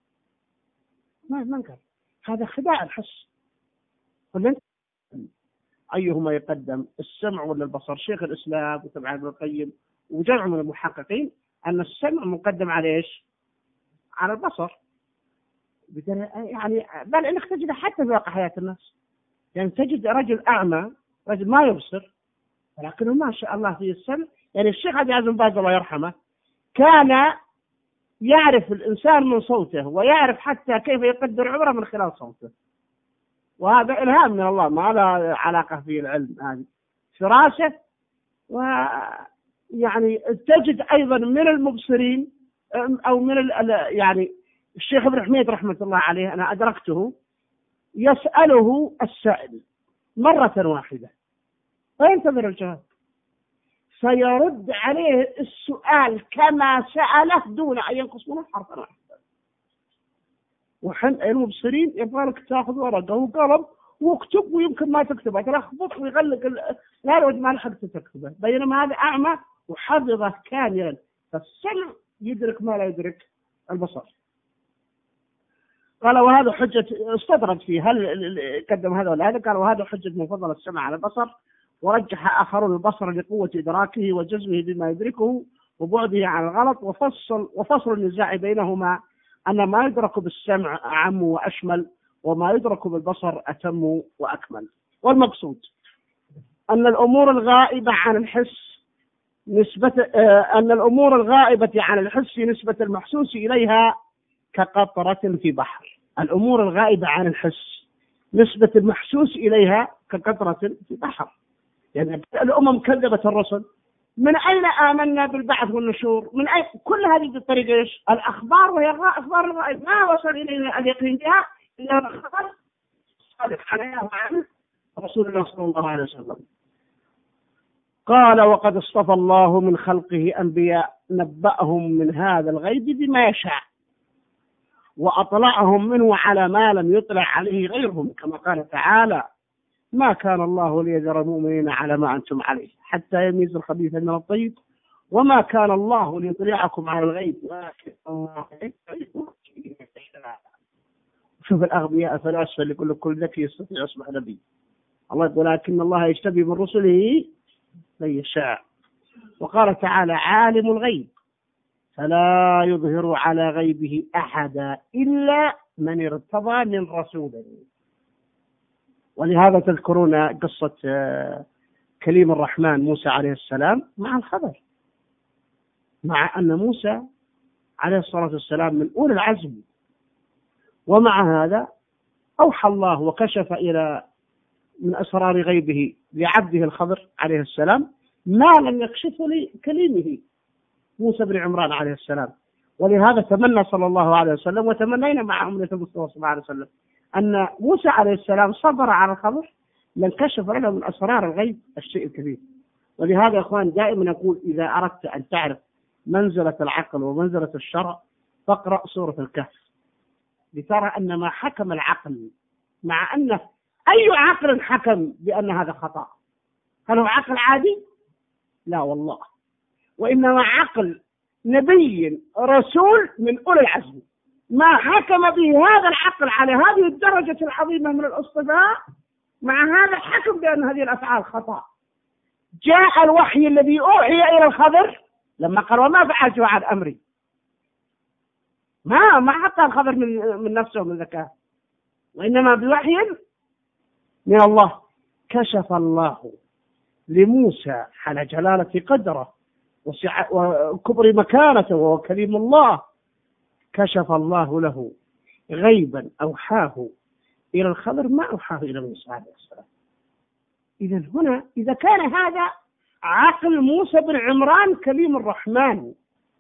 من قال؟ هذا خداع الحس. قل أيهما يقدم السمع ولا البصر؟ شيخ الإسلام وتبع ابن القيم وجمع من المحققين أن السمع مقدم على إيش؟ على البصر. يعني بل إنك تجد حتى في واقع حياة الناس، يعني تجد رجل أعمى، رجل ما يبصر، ولكنه ما شاء الله فيه السمع. يعني الشيخ عبد العزيز بن باز الله يرحمه كان يعرف الإنسان من صوته، ويعرف حتى كيف يقدر عمره من خلال صوته. وهذا إلهام من الله، ما له علاقة في العلم، هذه فراسة. ويعني تجد أيضا من المبصرين أو من يعني الشيخ ابن حميد رحمة الله عليه أنا أدركته يسأله السائل مرة واحدة فينتظر الجواب، فيرد عليه السؤال كما سأله دون أن ينقص منه حرفا واحدا. وحن المبصرين يبغى لك تاخذ ورقة وقلم واكتب، ويمكن ما تكتبها تلخبط ويغلق لا ما لحقت تكتبه، بينما هذا أعمى وحفظه كاملا. فالسمع يدرك ما لا يدرك البصر. قال وهذا حجة استدرج فيه هل قدم هذا ولا هذا؟ قال وهذا حجة من فضل السمع على البصر، ورجح آخرون البصر لقوة إدراكه وجزمه بما يدركه وبعده عن الغلط، وفصل النزاع بينهما أن ما يدرك بالسمع أعم وأشمل، وما يدرك بالبصر أتم وأكمل. والمقصود أن الأمور الغائبة عن الحس نسبة المحسوس إليها كقطرة في بحر. الأمور الغائبة عن الحس نسبة المحسوس إليها كقطرة في بحر. يعني الأمم كذبت الرسل، من أين آمنا بالبعث والنشور؟ من أين؟ كل هذه بالطريقة إيش؟ الأخبار، وهي أخبار الغائب ما وصل إلينا اليقين بها إلا الأخبار الصادق عن رسول الله صلى الله عليه وسلم. قال وقد اصطفى الله من خلقه أنبياء نبأهم من هذا الغيب بما يشاء، وأطلعهم منه على ما لم يطلع عليه غيرهم، كما قال تعالى ما كان الله ليذر المؤمنين على ما أنتم عليه حتى يميز الخبيث من الطيب وما كان الله ليطلعكم على الغيب ولكن الله يطلع. شوف الأغبياء الفلاسفة اللي يقول لك كل ذكي يستطيع يصبح نبي. الله يقول لكن الله يجتبي من رسله من يشاء. وقال تعالى عالم الغيب فلا يظهر على غيبه أحدا إلا من ارتضى من رسوله. ولهذا تذكرون قصة كليم الرحمن موسى عليه السلام مع الخبر، مع أن موسى عليه الصلاة والسلام من أولي العزم، ومع هذا أوحى الله وكشف إلى من أسرار غيبه لعبده الخضر عليه السلام ما لم يكشفه لكليمه موسى بن عمران عليه السلام. ولهذا تمنى صلى الله عليه وسلم وتمنينا مع أمة المصطفى صلى الله عليه وسلم أن موسى عليه السلام صبر على الخبر لانكشف له من أسرار الغيب الشيء الكبير. ولهذا يا أخوان دائما نقول إذا أردت أن تعرف منزلة العقل ومنزلة الشرع فاقرأ سورة الكهف. لترى أن ما حكم العقل، مع أنه أي عقل حكم بأن هذا خطأ؟ هل هو عقل عادي؟ لا والله، وإنما عقل نبي رسول من أولي العزم. ما حكم به هذا العقل على هذه الدرجة العظيمة من الاصطفاء، مع هذا الحكم بأن هذه الأفعال خطأ. جاء الوحي الذي أوحي إلى الخضر لما قال وما فعلت عن أمري، ما حتى الخضر من نفسه ومن ذكاه، وإنما بوحي من الله. كشف الله لموسى على جلالة قدره وكبر مكانته وهو كليم الله، كشف الله له غيبا أوحاه إلى الخضر ما أوحاه إلى موسى عليه السلام. إذن هنا إذا كان هذا عقل موسى بن عمران كليم الرحمن،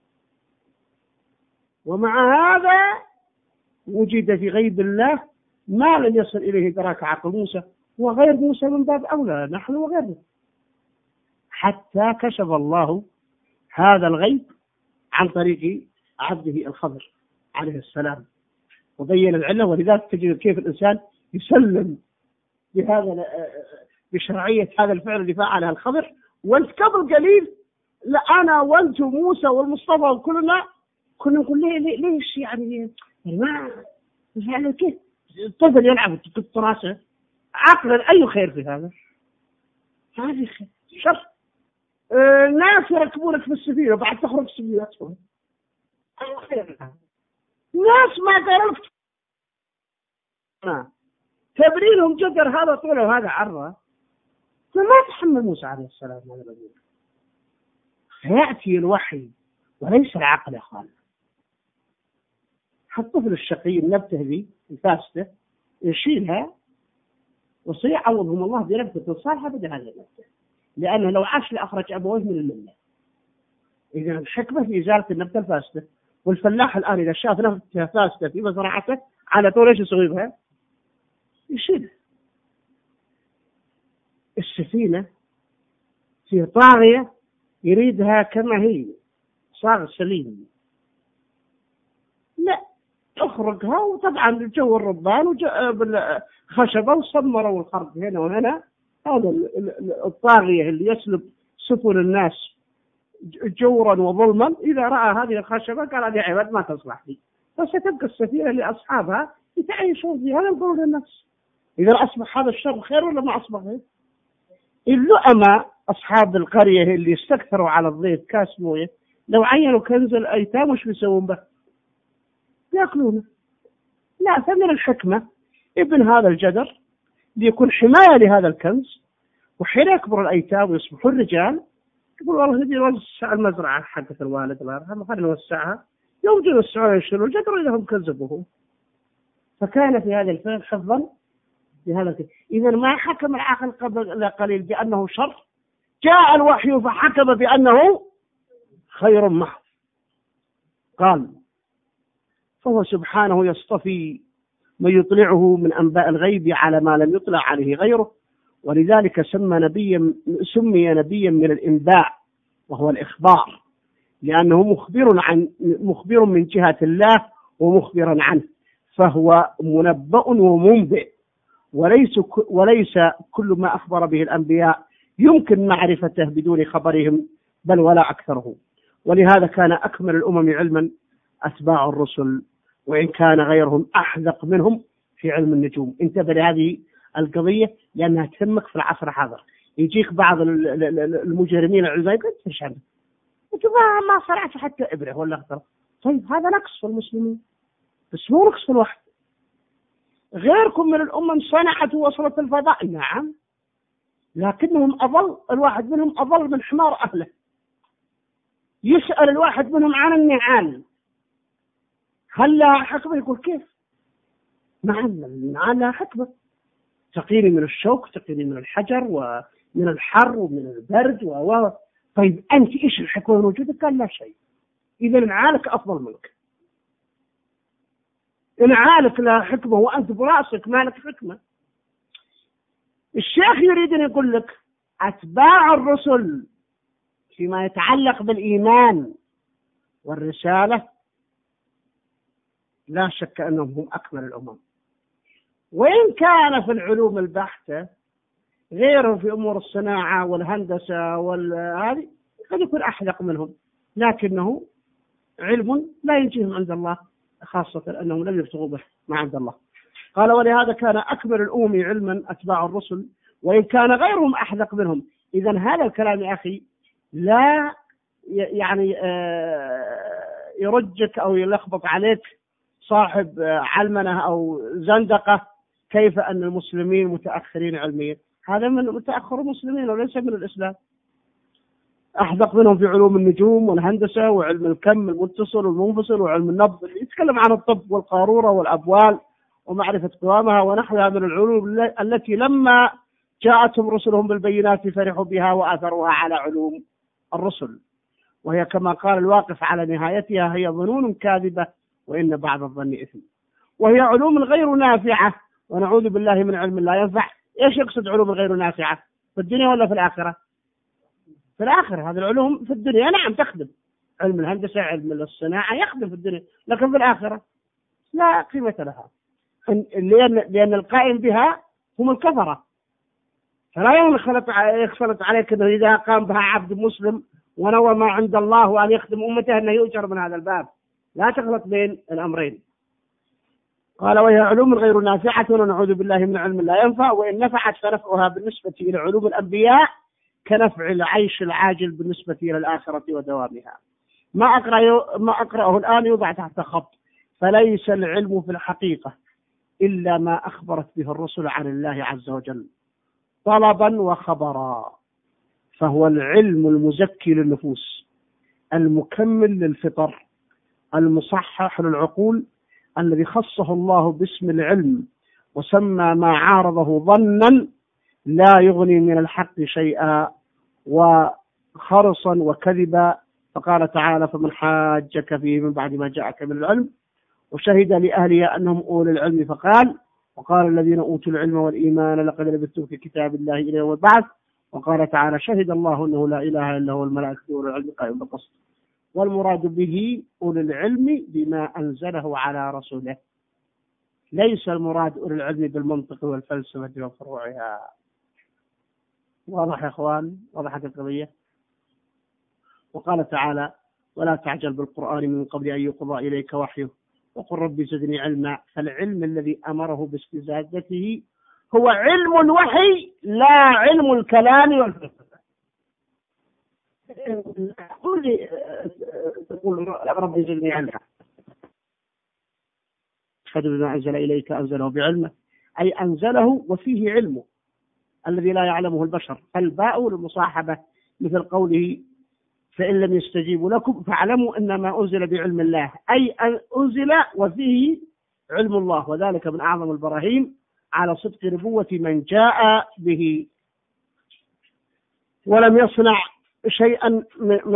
ومع هذا وجد في غيب الله ما لم يصل إليه إدراك عقل موسى، وغير موسى من باب أولى نحن وغيره، حتى كشف الله هذا الغيب عن طريق عبده الخضر عليه السلام وبين العلة. ولذلك تجد كيف الإنسان يسلم بهذا بشرعية هذا الفعل اللي فعله الخضر، وانت قبل قليل لا أنا وانت وموسى والمصطفى وكلنا كنا نقول ليش يعني ما يعني كيف الطفل يلعب تقط راسه عقلا أي خير في هذا؟ هذه خير شر. ناس يركبونك في السفينة بعد تخرج السفينة أسفل أي خير. ناس ما قالوا لك تبرينهم جدر هذا طوله وهذا عرضه، فما تحمل موسى عليه السلام هذا الرجل. فيأتي الوحي وليس العقل يا خالد. الطفل الشقي النبتة ذي الفاسدة يشيلها وسيعوضهم الله بنبتة صالحة بدل هذه النبتة، لأنه لو عاش لأخرج أبويه من الملة. إذا الحكمة في إزالة النبتة الفاسدة. والفلاح الآن إذا شاف نبتة فاسدة في مزرعته على طول إيش يسوي بها؟ يشيلها. السفينة في طاغية يريدها كما هي صاغ سليم، لا تخرجها. وطبعا الجو الربان وخشبة وصمروا الخرب هنا وهنا. هذا الطاغية اللي يسلب سفن الناس جورا وظلما إذا رأى هذه الخشبة قال هذه عباد ما تصلح لي، فستبقى السفينة لأصحابها يتعيشون في هذا القول للنفس. إذا أصبح هذا الشر خير ولا ما أصبح خير؟ اللؤمة أصحاب القرية اللي استكثروا على الضيف كاس موية لو عينوا كنز الأيتام وش بيسوون به؟ يأكلونه. لا، فمن الحكمة ابن هذا الجدر ليكون حماية لهذا الكنز، وحين يكبر الأيتام ويصبحوا الرجال يقول والله نبي نوسع المزرعة حقت الوالد الله يرحمه خلينا نوسعها، يوم جوا السعودية يشتروا الجدر إذا هم كذبوه. فكان في هذا الفعل حفظا لهذا الكلام. إذا ما حكم العقل قبل قليل بأنه شر، جاء الوحي فحكم بأنه خير محض. قال فهو سبحانه يصطفي من يطلعه من أنباء الغيب على ما لم يطلع عليه غيره، ولذلك سمي نبيا من الإنباء وهو الإخبار، لأنه مخبر من جهة الله ومخبرا عنه، فهو منبأ ومنبئ. وليس كل ما أخبر به الأنبياء يمكن معرفته بدون خبرهم بل ولا أكثره. ولهذا كان أكمل الأمم علما أتباع الرسل، وإن كان غيرهم أحذق منهم في علم النجوم. انتبه لهذه القضية لأنها تهمك في العصر الحاضر. يجيك بعض المجرمين العلماء يقول ايش هذا؟ انت ما صنعت حتى إبرة ولا أخطر. طيب هذا نقص في المسلمين، بس مو نقص في الوحي. غيركم من الأمم صنعت ووصلت الفضاء، نعم، لكنهم أضل. الواحد منهم أضل من حمار أهله. يسأل الواحد منهم عن النعال هل لها حكمة؟ يقول كيف؟ نعم النعال لها حكمة، تقيني من الشوك، تقيني من الحجر ومن الحر ومن البرد طيب أنت إيش الحكمة من وجودك؟ قال لا شيء. إذا نعالك أفضل منك، نعالك لها حكمة وأنت برأسك ما لك حكمة. الشيخ يريد أن يقول لك أتباع الرسل فيما يتعلق بالإيمان والرسالة لا شك أنهم هم أكمل الأمم. وإن كان في العلوم البحتة غيرهم في أمور الصناعة والهندسة هذه قد يكون أحدق منهم، لكنه علم لا ينجيهم عند الله، خاصة أنهم لم يبتغوا به ما عند الله. قال ولهذا كان أكبر الأمم علما أتباع الرسل وإن كان غيرهم أحدق منهم. إذن هذا الكلام يا أخي لا يعني يرجك أو يلخبط عليك صاحب علمنة أو زندقة كيف أن المسلمين متأخرين علميا. هذا من تأخر المسلمين وليس من الإسلام. أحدق منهم في علوم النجوم والهندسة وعلم الكم المتصل والمنفصل وعلم النبض، يتكلم عن الطب والقارورة والأبوال ومعرفة قوامها ونحوها من العلوم التي لما جاءتهم رسلهم بالبينات فرحوا بها وآثروها على علوم الرسل، وهي كما قال الواقف على نهايتها هي ظنون كاذبة وإن بعض الظن إثم. وهي علوم غير نافعة ونعوذ بالله من علم لا ينفع. إيش يقصد علوم غير نافعة؟ في الدنيا ولا في الآخرة؟ في الآخرة. هذه العلوم في الدنيا نعم تخدم، علم الهندسة علم الصناعة يخدم في الدنيا، لكن في الآخرة لا قيمة لها، لأن القائم بها هم الكفرة. فلا يخلط عليك أنه إذا قام بها عبد مسلم ونوى ما عند الله وأن يخدم أمته أنه يؤجر من هذا الباب. لا تخلط بين الأمرين. قال وهي علوم غير نافعة ونعوذ بالله من علم لا ينفع، وإن نفعت فنفعها بالنسبة إلى علوم الأنبياء كنفع العيش العاجل بالنسبة إلى الآخرة ودوامها. ما أقرأه الآن يوضع تحت خط: فليس العلم في الحقيقة إلا ما أخبرت به الرسل عن الله عز وجل طلبا وخبرا، فهو العلم المزكي للنفوس المكمل للفطر المصحح للعقول، الذي خصه الله باسم العلم وسمى ما عارضه ظنا لا يغني من الحق شيئا وخرصا وكذبا. فقال تعالى: فمن حاجك فيه من بعد ما جاءك من العلم وشهد لأهله أنهم أولي العلم فقال: وقال الذين أوتوا العلم والإيمان لقد لبثتم في كتاب الله إلى يوم البعث. وقال تعالى: شهد الله أنه لا إله إلا هو الملائكة أولي العلم قائما بالقسط. والمراد به أولي العلم بما أنزله على رسوله، ليس المراد أولي العلم بالمنطق والفلسفة وفروعها. واضح يا إخوان؟ وضحت القضية. وقال تعالى: ولا تعجل بالقرآن من قبل أن يقضى إليك وحيه وقل ربي زدني علما. فالعلم الذي أمره باستزادته هو علم الوحي لا علم الكلام والفلسفة. تقول ربي زدني علما، اشهد بما أنزل إليك أنزله بعلمه، أي أنزله وفيه علمه الذي لا يعلمه البشر. الباء للمصاحبة مثل قوله: فإن لم يستجيبوا لكم فاعلموا إنما أنزل بعلم الله، أي أنزل وفيه علم الله، وذلك من أعظم البراهين على صدق نبوة من جاء به. ولم يصنع شيئا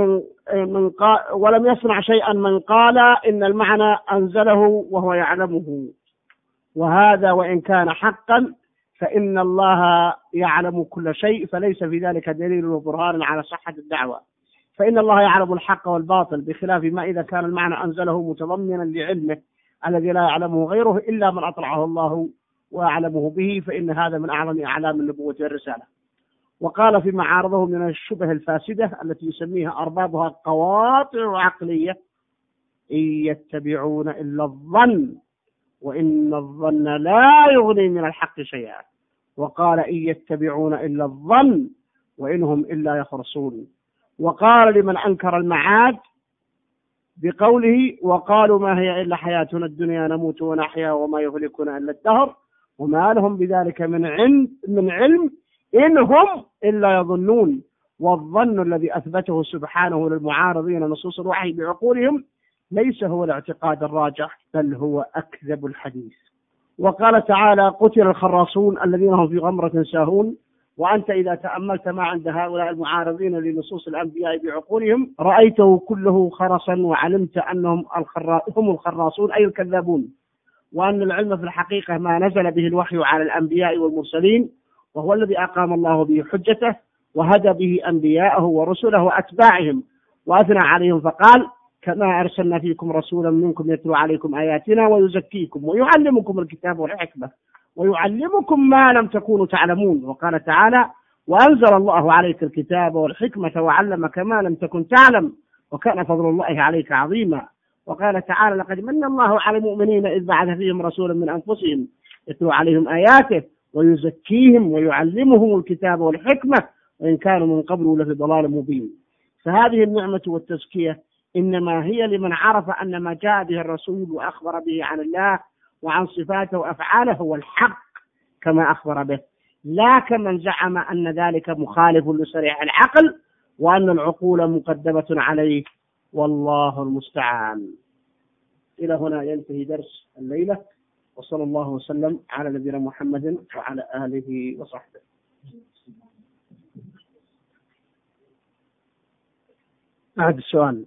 من قال إن المعنى أنزله وهو يعلمه، وهذا وإن كان حقا فإن الله يعلم كل شيء، فليس في ذلك دليل وبرهان على صحة الدعوة، فإن الله يعلم الحق والباطل، بخلاف ما إذا كان المعنى أنزله متضمنا لعلمه الذي لا يعلمه غيره إلا من أطلعه الله وأعلمه به، فإن هذا من أعظم أعلام النبوة والرسالة. وقال فيما عارضه من الشبه الفاسدة التي يسميها أربابها قواطع عقلية: إن يتبعون إلا الظن وإن الظن لا يغني من الحق شيئا. وقال: إن يتبعون إلا الظن وإنهم إلا يخرصون. وقال لمن أنكر المعاد بقوله: وقالوا ما هي إلا حياتنا الدنيا نموت ونحيا وما يهلكنا إلا الدهر وما لهم بذلك من علم إن هم إلا يظنون. والظن الذي أثبته سبحانه للمعارضين نصوص الوحي بعقولهم ليس هو الاعتقاد الراجح، بل هو أكذب الحديث. وقال تعالى: قتل الخراصون الذين هم في غمرة ساهون. وأنت إذا تأملت ما عند هؤلاء المعارضين لنصوص الأنبياء بعقولهم رأيته كله خرصا، وعلمت أنهم هم الخراصون أي الكذابون، وأن العلم في الحقيقة ما نزل به الوحي على الأنبياء والمرسلين، وهو الذي أقام الله به حجته وهدى به أنبياءه ورسله وأتباعهم وأثنى عليهم فقال: كما أرسلنا فيكم رسولا منكم يتلو عليكم آياتنا ويزكيكم ويعلمكم الكتاب والحكمة ويعلمكم ما لم تكونوا تعلمون. وقال تعالى: وأنزل الله عليك الكتاب والحكمة وعلمك ما لم تكن تعلم وكان فضل الله عليك عظيما. وقال تعالى: لقد من الله على المؤمنين إذ بعث فيهم رسولا من أنفسهم يتلو عليهم آياته ويزكيهم ويعلمهم الكتاب والحكمة وإن كانوا من قبل لفي ضلال مبين. فهذه النعمة والتزكية إنما هي لمن عرف أن ما جاء به الرسول وأخبر به عن الله وعن صفاته وأفعاله هو الحق كما أخبر به، لا كمن زعم أن ذلك مخالف لصريح العقل وأن العقول مقدمة عليه، والله المستعان. إلى هنا ينتهي درس الليلة، وصلى الله وسلم على نبينا محمد وعلى آله وصحبه. أحد السؤال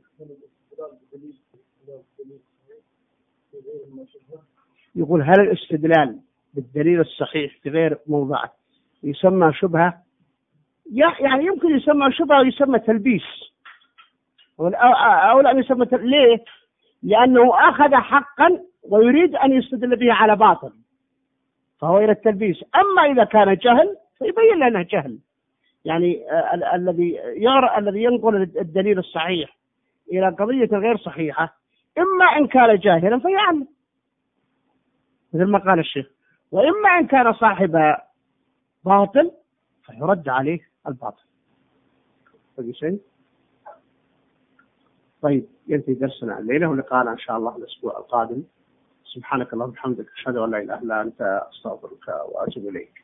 يقول: هل الاستدلال بالدليل الصحيح في غير موضعه يسمى شبهة؟ يعني يمكن يسمى شبهة ويسمى تلبيس، أو لا يسمى ليه؟ لأنه أخذ حقا ويريد أن يستدل به على باطل، فهو إلى التلبيس. أما إذا كان جهل فيبين لنا جهل، يعني الذي ينقل الدليل الصحيح إلى قضية غير صحيحة إما إن كان جاهلا فيعلم مثل ما قال الشيخ، وإما إن كان صاحب باطل فيرد عليه الباطل. طيب، ينتهي درسنا الليلة، ولقاءنا إن شاء الله الأسبوع القادم. سبحانك اللهم وبحمدك، أشهد أن لا إله إلا أنت، أستغفرك وأتوب إليك.